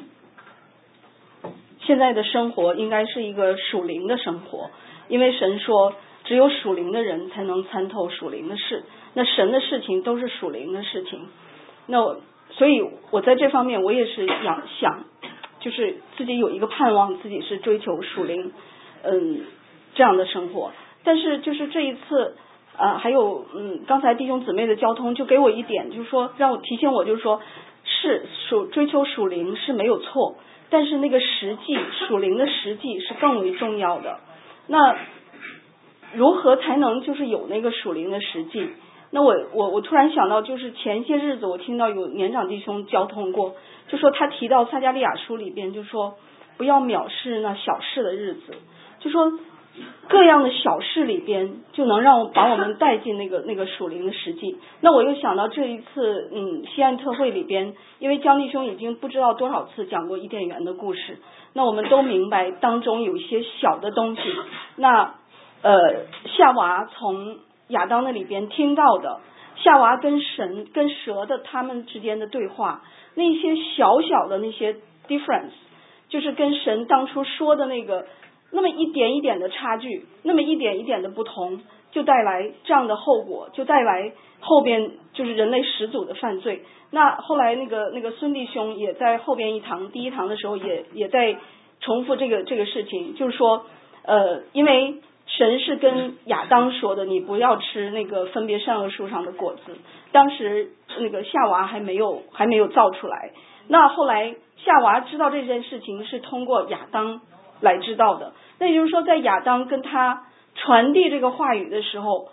现在的生活应该是一个属灵的生活，因为神说只有属灵的人才能参透属灵的事，那神的事情都是属灵的事情。那我所以我在这方面我也是想想就就是自己有一个盼望，自己是追求属灵，嗯，这样的生活。但是就是这一次，呃，还有嗯，刚才弟兄姊妹的交通就给我一点，就是说让我提醒我，就是说是属追求属灵是没有错，但是那个实际属灵的实际是更为重要的。那如何才能就是有那个属灵的实际？那我我我突然想到，就是前些日子我听到有年长弟兄交通过，就说他提到撒迦利亚书里边，就说不要藐视那小事的日子，就说各样的小事里边就能让我把我们带进那个那个属灵的实际。那我又想到这一次嗯西岸特会里边，因为江弟兄已经不知道多少次讲过伊甸园的故事，那我们都明白当中有一些小的东西，那呃夏娃从亚当那里边听到的，夏娃跟神跟蛇的他们之间的对话，那些小小的那些 difference， 就是跟神当初说的那个那么一点一点的差距，那么一点一点的不同，就带来这样的后果，就带来后边就是人类始祖的犯罪。那后来那个那个孙弟兄也在后边一堂第一堂的时候也也在重复这个这个事情，就是说呃因为神是跟亚当说的，你不要吃那个分别善恶树上的果子。当时那个夏娃还没有还没有造出来。那后来夏娃知道这件事情是通过亚当来知道的。那也就是说，在亚当跟他传递这个话语的时候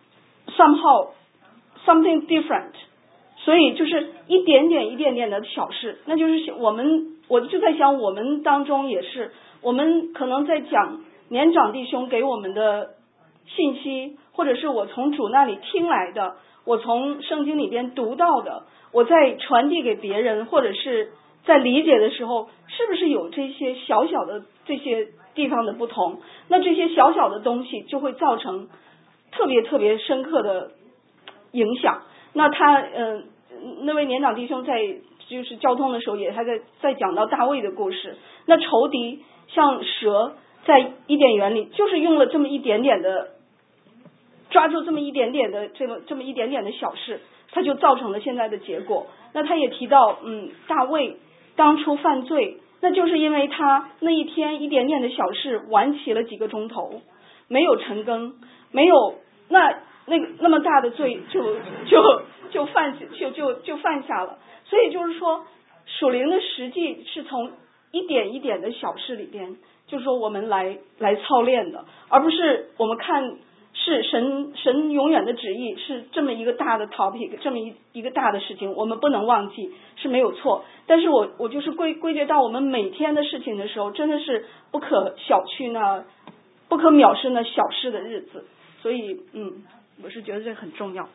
，somehow something different。所以就是一点点一点点的小事，那就是我们我就在想，我们当中也是，我们可能在讲年长弟兄给我们的信息，或者是我从主那里听来的，我从圣经里边读到的，我在传递给别人，或者是在理解的时候，是不是有这些小小的这些地方的不同？那这些小小的东西就会造成特别特别深刻的影响。那他呃那位年长弟兄在就是交通的时候也还在在讲到大卫的故事。那仇敌像蛇在伊甸园里就是用了这么一点点的，抓住这么一点点的这么这么一点点的小事，它就造成了现在的结果。那他也提到嗯大卫当初犯罪，那就是因为他那一天一点点的小事晚起了几个钟头，没有晨更，没有那那个那么大的罪就就就犯就就就犯下了。所以就是说属灵的实际是从一点一点的小事里边，就是说我们来来操练的，而不是我们看是神神永远的旨意是这么一个大的 topic， 这么一一个大的事情，我们不能忘记是没有错。但是我我就是归归结到我们每天的事情的时候，真的是不可小觑那不可藐视那小事的日子。所以嗯，我是觉得这很重要。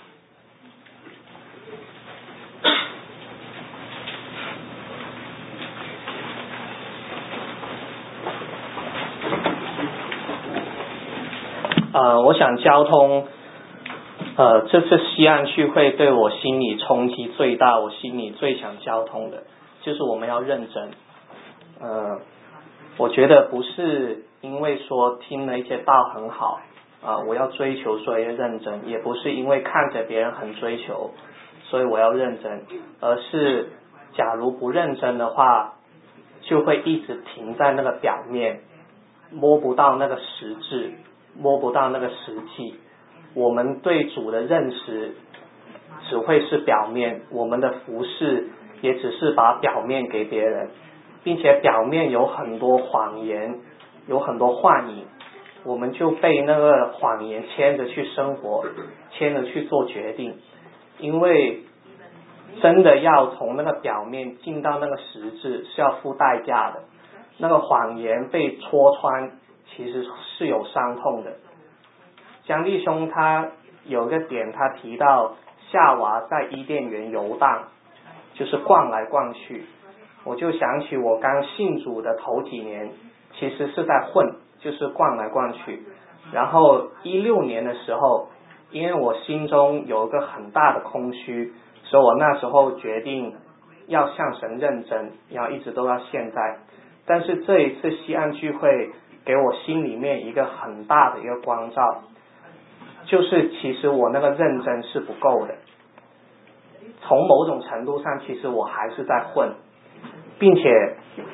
呃，我想交通，呃，这次西岸聚会对我心里冲击最大，我心里最想交通的，就是我们要认真。呃，我觉得不是因为说听了一些道很好，啊、呃，我要追求所以认真，也不是因为看着别人很追求，所以我要认真，而是假如不认真的话，就会一直停在那个表面，摸不到那个实质。摸不到那个实际，我们对主的认识只会是表面，我们的服事也只是把表面给别人，并且表面有很多谎言，有很多幻影，我们就被那个谎言牵着去生活，牵着去做决定。因为真的要从那个表面进到那个实质是要付代价的，那个谎言被戳穿其实是有伤痛的。江弟兄他有个点，他提到夏娃在伊甸园游荡，就是逛来逛去，我就想起我刚信主的头几年，其实是在混，就是逛来逛去。然后一六年的时候，因为我心中有一个很大的空虚，所以我那时候决定要向神认真，要一直都要现在。但是这一次西岸聚会给我心里面一个很大的一个光照，就是其实我那个认真是不够的，从某种程度上其实我还是在混，并且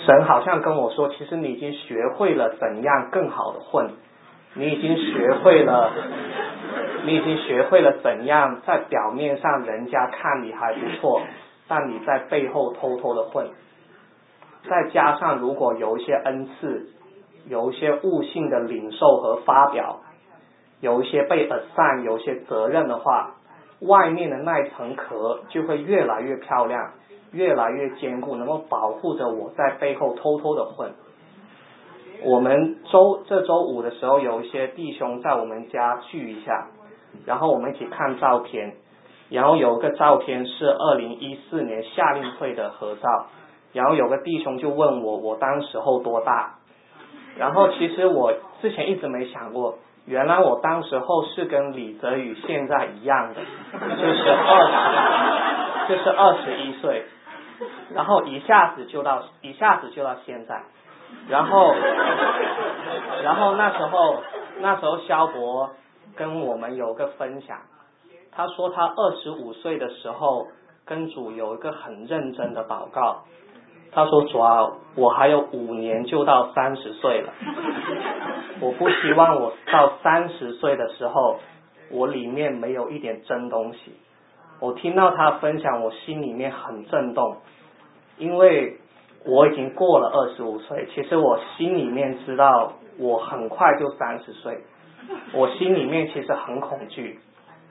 神好像跟我说，其实你已经学会了怎样更好的混，你已经学会了，你已经学会了怎样在表面上人家看你还不错，但你在背后偷偷的混。再加上如果有一些恩赐，有一些悟性的领受和发表，有一些被 assign， 有一些责任的话，外面的那一层壳就会越来越漂亮，越来越坚固，能够保护着我在背后偷偷的混。我们周这周五的时候，有一些弟兄在我们家聚一下，然后我们一起看照片，然后有个照片是二零一四年夏令会的合照，然后有个弟兄就问我我当时候多大，然后其实我之前一直没想过，原来我当时候是跟李泽宇现在一样的，就是二十就是二十一岁，然后一下子就到一下子就到现在，然后然后那时候那时候萧伯跟我们有个分享，他说他二十五岁的时候跟主有一个很认真的祷告，他说主啊，我还有五年就到三十岁了，我不希望我到三十岁的时候我里面没有一点真东西。我听到他分享，我心里面很震动，因为我已经过了二十五岁，其实我心里面知道我很快就三十岁，我心里面其实很恐惧。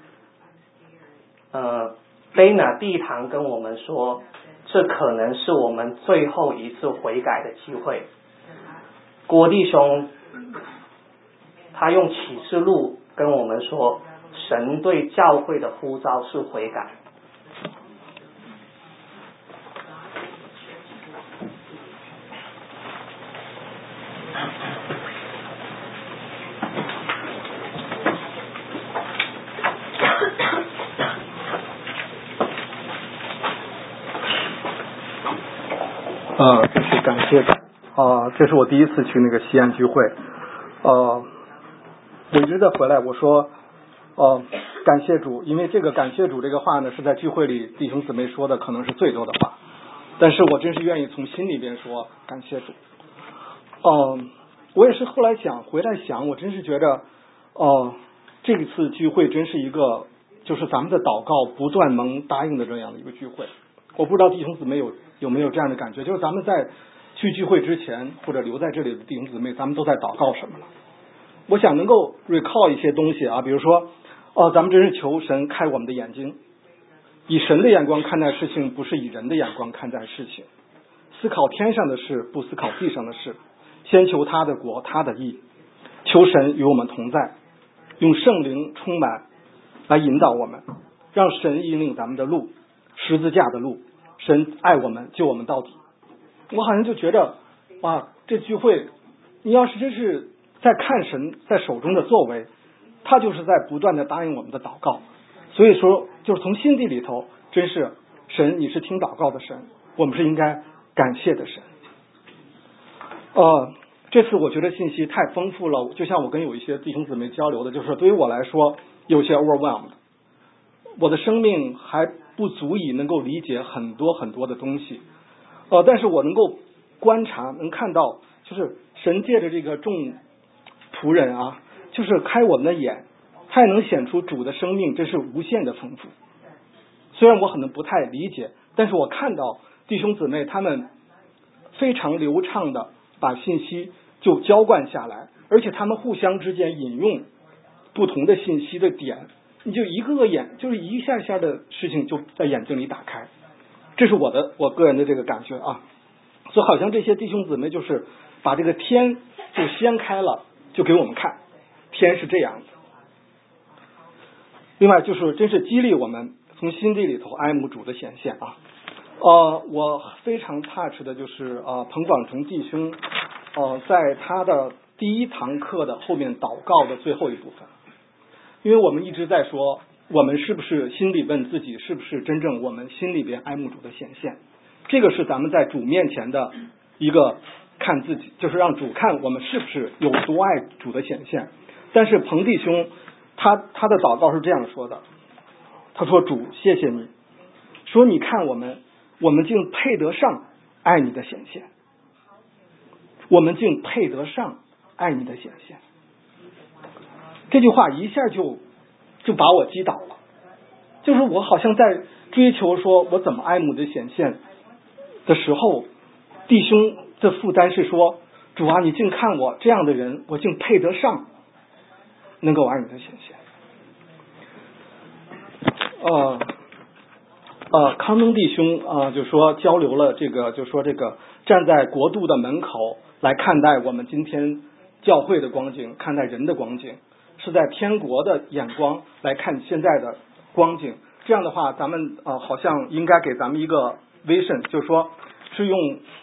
呃 Dana 第一堂跟我们说，这可能是我们最后一次悔改的机会。郭弟兄他用启示录跟我们说，神对教会的呼召是悔改。 呃，这是感谢的啊、呃，这是我第一次去那个西安聚会，呃，我一直在回来，我说，呃，感谢主，因为这个感谢主这个话呢，是在聚会里弟兄姊妹说的可能是最多的话，但是我真是愿意从心里边说感谢主。嗯、呃，我也是后来想回来想，我真是觉得，哦、呃，这一次聚会真是一个就是咱们的祷告不断蒙答应的这样的一个聚会。我不知道弟兄姊妹有有没有这样的感觉，就是咱们在去聚会之前或者留在这里的弟兄姊妹，咱们都在祷告什么了？我想能够 recall 一些东西啊，比如说，哦，咱们真是求神开我们的眼睛，以神的眼光看待事情，不是以人的眼光看待事情，思考天上的事，不思考地上的事，先求他的国，他的义，求神与我们同在，用圣灵充满来引导我们，让神引领咱们的路，十字架的路，神爱我们，救我们到底。我好像就觉得，哇，这聚会，你要是真是在看神在手中的作为，他就是在不断的答应我们的祷告。所以说，就是从心底里头，真是神，你是听祷告的神，我们是应该感谢的神。呃，这次我觉得信息太丰富了，就像我跟有一些弟兄姊妹交流的，就是对于我来说有些 overwhelmed， 我的生命还不足以能够理解很多很多的东西。呃，但是我能够观察，能看到，就是神借着这个众仆人啊，就是开我们的眼，他也能显出主的生命，这是无限的丰富。虽然我可能不太理解，但是我看到弟兄姊妹他们非常流畅的把信息就浇灌下来，而且他们互相之间引用不同的信息的点，你就一个个眼，就是一下下的事情就在眼睛里打开。这是我的我个人的这个感觉啊，所以好像这些弟兄姊妹就是把这个天就掀开了，就给我们看，天是这样的。另外就是真是激励我们从心底里头爱慕主的显现啊。呃，我非常 touch 的就是呃彭广成弟兄呃在他的第一堂课的后面祷告的最后一部分，因为我们一直在说，我们是不是心里问自己，是不是真正我们心里边爱慕主的显现？这个是咱们在主面前的一个看自己，就是让主看我们是不是有多爱主的显现。但是彭弟兄他他的祷告是这样说的，他说：“主，谢谢你，说你看我们，我们竟配得上爱你的显现。” 我们竟配得上爱你的显现。这句话一下就就把我击倒了，就是我好像在追求说我怎么爱慕的显现的时候，弟兄的负担是说，主啊，你竟看我这样的人，我竟配得上能够爱你的显现。呃呃，康登弟兄啊、呃，就说交流了这个，就说这个站在国度的门口来看待我们今天教会的光景，看待人的光景，是在天国的眼光来看现在的光景。这样的话，咱们呃好像应该给咱们一个 vision， 就是说是用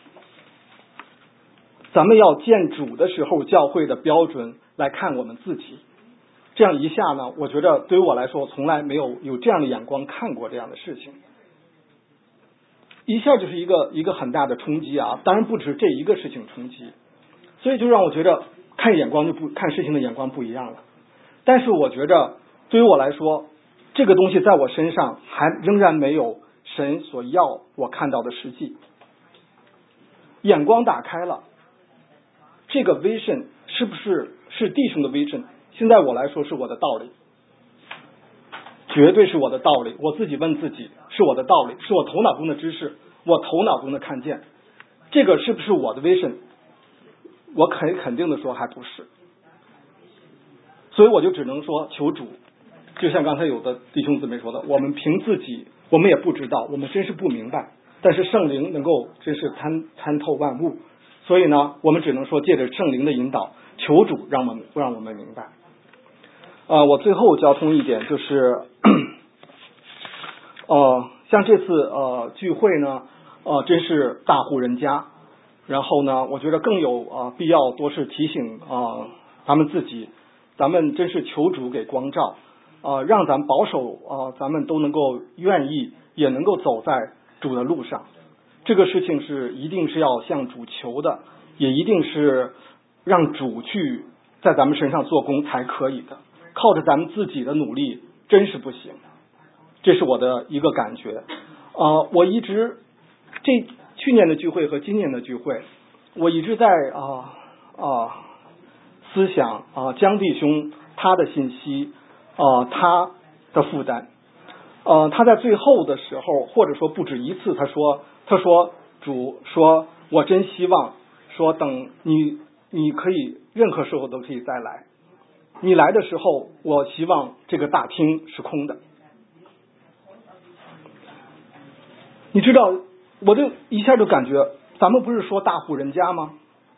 咱们要见主的时候教会的标准来看我们自己。这样一下呢，我觉得对于我来说，从来没有有这样的眼光看过这样的事情，一下就是一个一个很大的冲击啊！当然不止这一个事情冲击，所以就让我觉得看眼光就不看事情的眼光不一样了。但是我觉得对于我来说，这个东西在我身上还仍然没有神所要我看到的实际。眼光打开了，这个 vision 是不是是弟兄的 vision？ 现在我来说是我的道理，绝对是我的道理。我自己问自己，是我的道理，是我头脑中的知识，我头脑中的看见，这个是不是我的 vision？ 我肯肯定的说还不是。所以我就只能说求主，就像刚才有的弟兄姊妹说的，我们凭自己我们也不知道，我们真是不明白，但是圣灵能够真是参参透万物，所以呢我们只能说借着圣灵的引导，求主让我们让我们明白。呃，我最后交通一点就是，呃，像这次呃聚会呢，呃，真是大户人家。然后呢，我觉得更有呃必要多是提醒啊、呃、咱们自己，咱们真是求主给光照，呃，让咱们保守啊、呃，咱们都能够愿意，也能够走在主的路上。这个事情是一定是要向主求的，也一定是让主去在咱们身上做工才可以的。靠着咱们自己的努力真是不行，这是我的一个感觉。呃，我一直这去年的聚会和今年的聚会，我一直在啊啊、呃呃、思想啊、呃、江弟兄他的信息啊、呃、他的负担，呃他在最后的时候，或者说不止一次，他说他说主说我真希望说等你你可以任何时候都可以再来。你来的时候，我希望这个大厅是空的。你知道，我就一下就感觉，咱们不是说大户人家吗？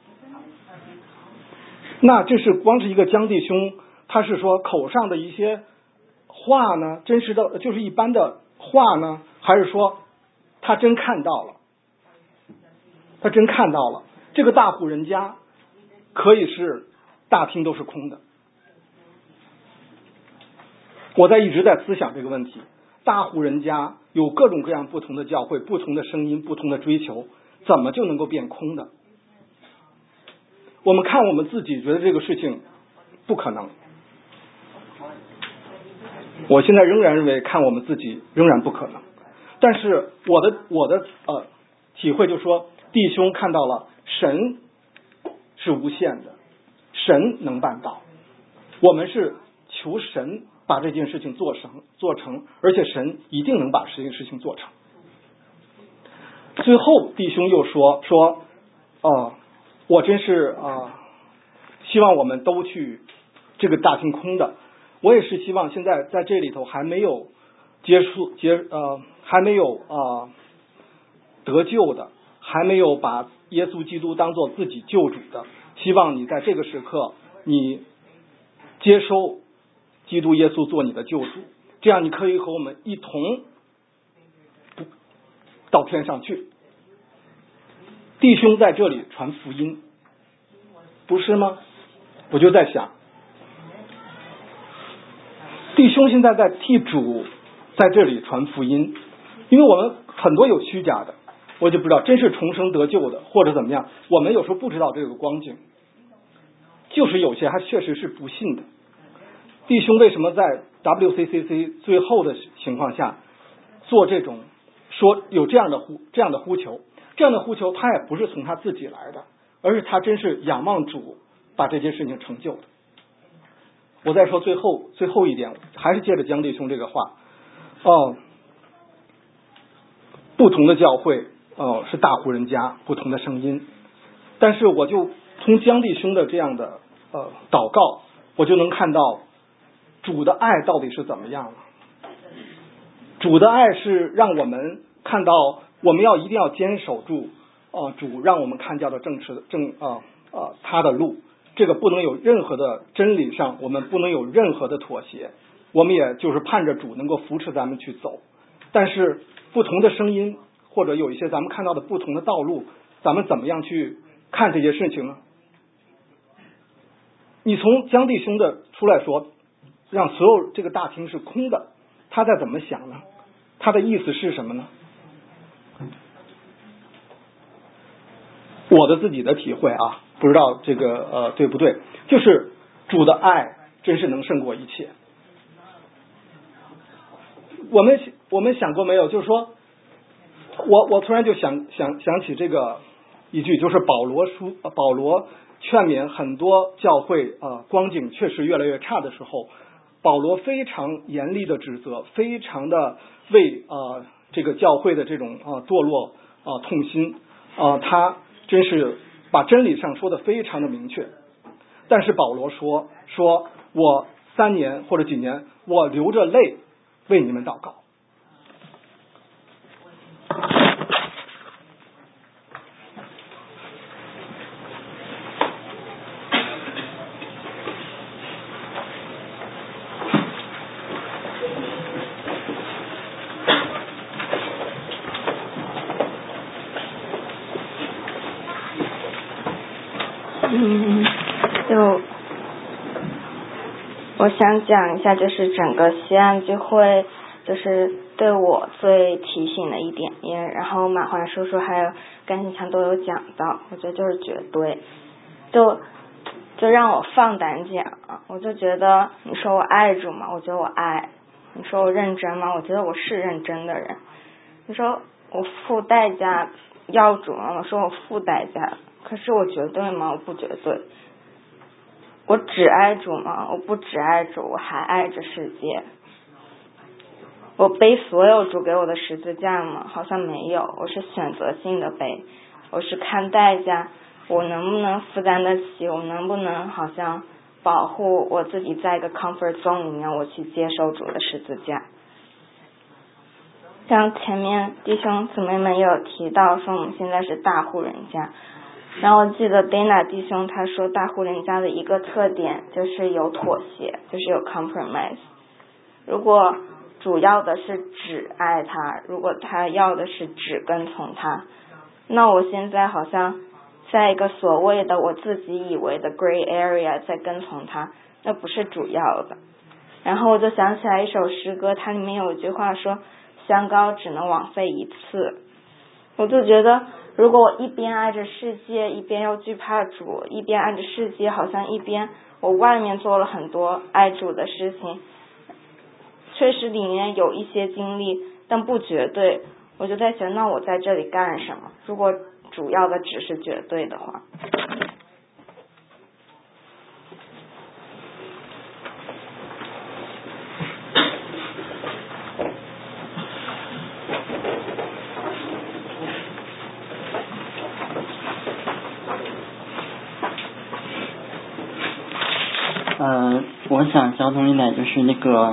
那这是光是一个江弟兄，他是说口上的一些话呢，真实的就是一般的话呢，还是说他真看到了？他真看到了，这个大户人家可以是大厅都是空的。我在一直在思想这个问题，大户人家有各种各样不同的教会，不同的声音，不同的追求，怎么就能够变空的？我们看我们自己觉得这个事情不可能，我现在仍然认为看我们自己仍然不可能，但是我的我的呃体会就是说，弟兄看到了神是无限的，神能办到，我们是求神把这件事情做成做成，而且神一定能把这件事情做成。最后弟兄又说说哦、呃，我真是啊、呃，希望我们都去这个大厅空的。我也是希望现在在这里头还没有接触接呃还没有啊、呃、得救的，还没有把耶稣基督当做自己救主的，希望你在这个时刻你接收基督耶稣做你的救主，这样你可以和我们一同到天上去。弟兄在这里传福音，不是吗？我就在想，弟兄现在在替主在这里传福音，因为我们很多有虚假的，我就不知道真是重生得救的或者怎么样，我们有时候不知道这个光景，就是有些还确实是不信的。弟兄为什么在 W C C C 最后的情况下做这种说有这样的呼这样的呼求，这样的呼求他也不是从他自己来的， 而是他真是仰望主把这件事情成就的。我再说最后最后一点，还是借着江弟兄这个话，哦，不同的教会哦是大户人家，不同的声音，但是我就从江弟兄的这样的呃祷告，我就能看到主的爱到底是怎么样了。主的爱是让我们看到，我们要一定要坚守住，呃，主让我们看到的正直正啊啊、呃、他的路，这个不能有任何的真理上，我们不能有任何的妥协，我们也就是盼着主能够扶持咱们去走。但是不同的声音，或者有一些咱们看到的不同的道路，咱们怎么样去看这些事情呢？你从江弟兄的出来说，让所有这个大厅是空的，他在怎么想呢？他的意思是什么呢？我的自己的体会啊，不知道这个呃对不对，就是主的爱真是能胜过一切。我们我们想过没有？就是说，我我突然就想想想起这个一句，就是保罗书保罗劝勉很多教会啊、呃、光景确实越来越差的时候，保罗非常严厉的指责，非常的为啊、呃、这个教会的这种啊、呃、堕落啊、呃、痛心啊、呃，他真是把真理上说的非常的明确。但是保罗说说我三年或者几年，我流着泪为你们祷告。 嗯，就我想讲一下，就是整个西岸聚会，就是对我最提醒的一点，也然后马华叔叔还有甘新强都有讲到，我觉得就是绝对，就就让我放胆讲，我就觉得你说我爱主吗？我觉得我爱。你说我认真吗？我觉得我是认真的人。你说我付代价要主吗？我说我付代价。可是我绝对吗？我不绝对。我只爱主吗？我不只爱主，我还爱这世界。我背所有主给我的十字架吗？好像没有，我是选择性的背，我是看代价，我能不能负担得起，我能不能好像保护我自己在一个 comfort zone 里面，我去接受主的十字架。像前面弟兄姊妹们也有提到说我们现在是大户人家，然后我记得 Dana 弟兄他说大户人家的一个特点就是有妥协，就是有 compromise。 如果主要的是只爱他，如果他要的是只跟从他，那我现在好像在一个所谓的我自己以为的 gray area 在跟从他，那不是主要的。然后我就想起来一首诗歌，它里面有一句话说香膏只能枉费一次。我就觉得如果我一边爱着世界，一边又惧怕主，一边爱着世界，好像一边我外面做了很多爱主的事情，确实里面有一些经历，但不绝对。我就在想，那我在这里干什么？如果主要的只是绝对的话。 呃，我想交通一点就是那个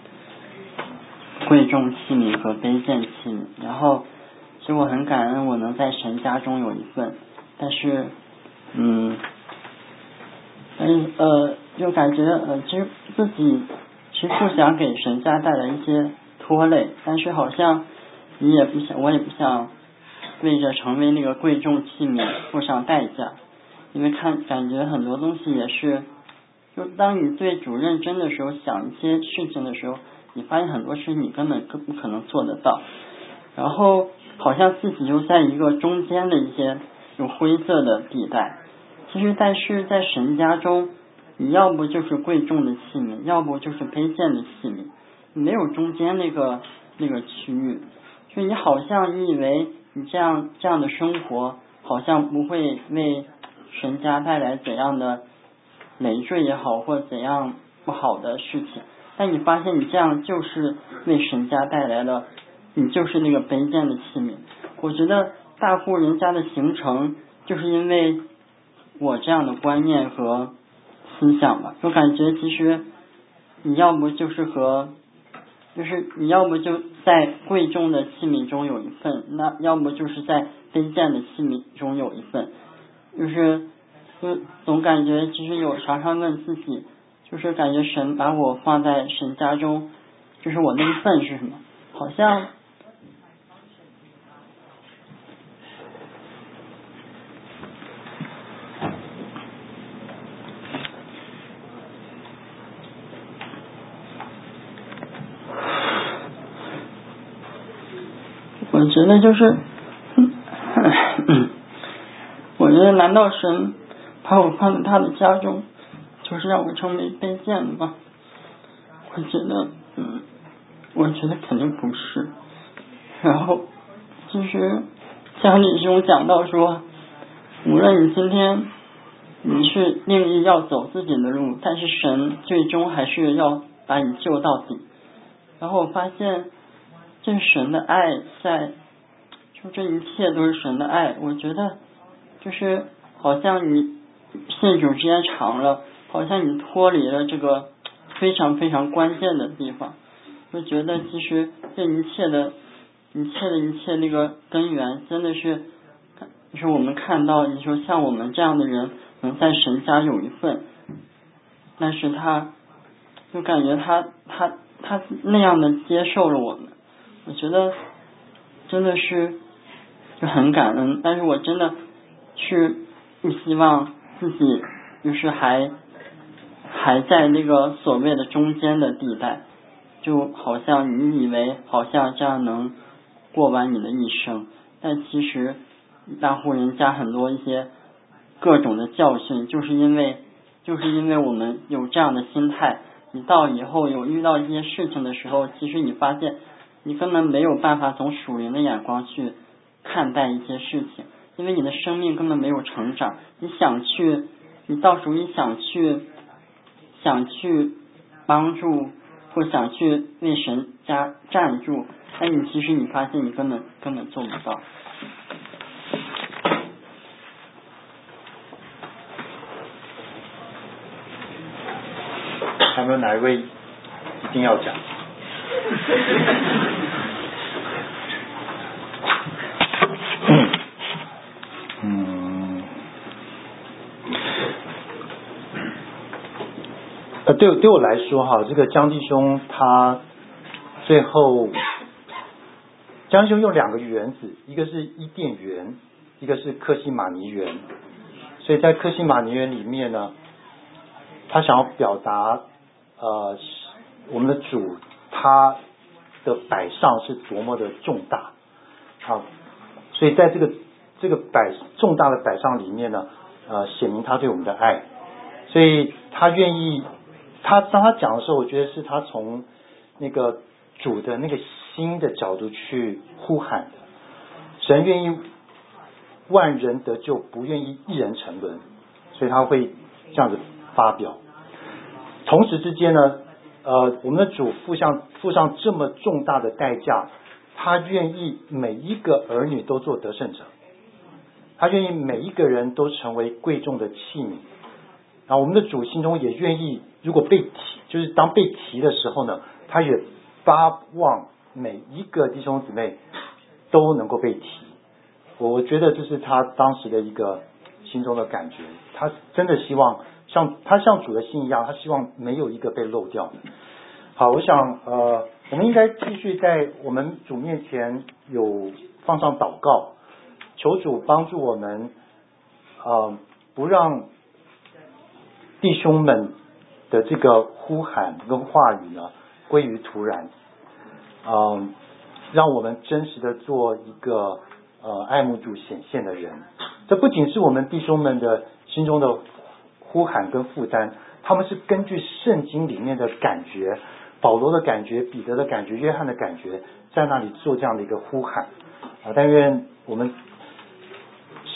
贵重器皿和卑贱器皿。然后，其实我很感恩我能在神家中有一份，但是，嗯，但是呃，就感觉呃，其实自己其实不想给神家带来一些拖累，但是好像你也不想，我也不想为着成为那个贵重器皿付上代价，因为看感觉很多东西也是。就当你对主认真的时候，想一些事情的时候，你发现很多事你根本不可能做得到，然后好像自己又在一个中间的一些有灰色的地带。其实但是在神家中，你要不就是贵重的器皿，要不就是卑贱的器皿，没有中间那个那个区域。就你好像你以为你这样这样的生活好像不会为神家带来怎样的累赘也好，或怎样不好的事情，但你发现你这样就是为神家带来了，你就是那个卑贱的器皿。我觉得大户人家的形成就是因为我这样的观念和思想吧，我感觉其实你要不就是和就是你要不就在贵重的器皿中有一份，那要不就是在卑贱的器皿中有一份，就是就总感觉其实有常常问自己，就是感觉神把我放在神家中，就是我那一份是什么，好像我觉得就是我觉得难道神把我放在他的家中就是让我成为卑贱的吗？我觉得嗯，我觉得肯定不是。然后其实像李兄讲到说，无论你今天你是另意要走自己的路，但是神最终还是要把你救到底。然后我发现这是神的爱在，就这一切都是神的爱。我觉得就是好像你信主时间长了，好像你脱离了这个非常非常关键的地方。我觉得其实这一切的一切的一切那个根源真的是就是我们看到你说像我们这样的人能在神家有一份，但是他就感觉他他他那样的接受了我们，我觉得真的是就很感恩。但是我真的是不希望自己就是还还在那个所谓的中间的地带，就好像你以为好像这样能过完你的一生，但其实大户人家很多一些各种的教训，就是因为就是因为我们有这样的心态，你到以后有遇到一些事情的时候，其实你发现你根本没有办法从属灵的眼光去看待一些事情，因为你的生命根本没有成长。你想去你到时候你想去想去帮助或想去为神家站住，但你其实你发现你根本根本做不到。 还有没有哪一位一定要讲？嗯，呃，对对我来说哈，这个江弟兄他最后，江弟兄用两个园子，一个是伊甸园，一个是客西马尼园。所以在客西马尼园里面呢，他想要表达呃，我们的主他的摆上是多么的重大，好，所以在这个这个摆重大的摆上里面呢，呃，显明他对我们的爱，所以他愿意，他当他讲的时候，我觉得是他从那个主的那个心的角度去呼喊的，神愿意万人得救，不愿意一人沉沦，所以他会这样子发表。同时之间呢，呃，我们的主付上付上这么重大的代价，他愿意每一个儿女都做得胜者，他愿意每一个人都成为贵重的器皿。然后我们的主心中也愿意，如果被提，就是当被提的时候呢，他也巴望每一个弟兄姊妹都能够被提。我觉得这是他当时的一个心中的感觉，他真的希望像他像主的心一样，他希望没有一个被漏掉的。好，我想呃，我们应该继续在我们主面前有放上祷告，求主帮助我们，呃，不让弟兄们的这个呼喊跟话语呢归于突然，嗯、呃，让我们真实的做一个呃爱慕主显现的人。这不仅是我们弟兄们的心中的呼喊跟负担，他们是根据圣经里面的感觉，保罗的感觉、彼得的感觉、约翰的感觉，在那里做这样的一个呼喊啊！但愿我们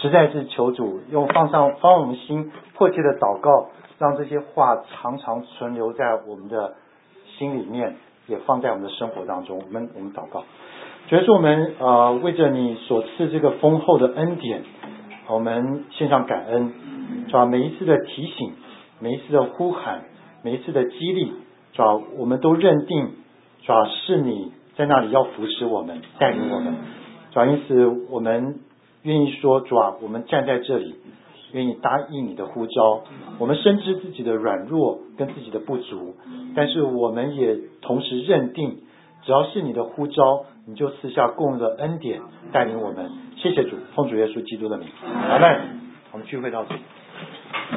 实在是求主用放上放我们心迫切的祷告，让这些话常常存留在我们的心里面，也放在我们的生活当中。我们我们祷告，主耶稣，我们呃为着你所赐这个丰厚的恩典，我们献上感恩。主要每一次的提醒，每一次的呼喊，每一次的激励，主要我们都认定，主要是你在那里要扶持我们，带领我们。主要因此我们愿意说，主啊，我们站在这里，愿意答应你的呼召。我们深知自己的软弱跟自己的不足，但是我们也同时认定，只要是你的呼召，你就赐下供应的恩典带领我们。谢谢主，奉主耶稣基督的名，阿们。我们聚会到这里。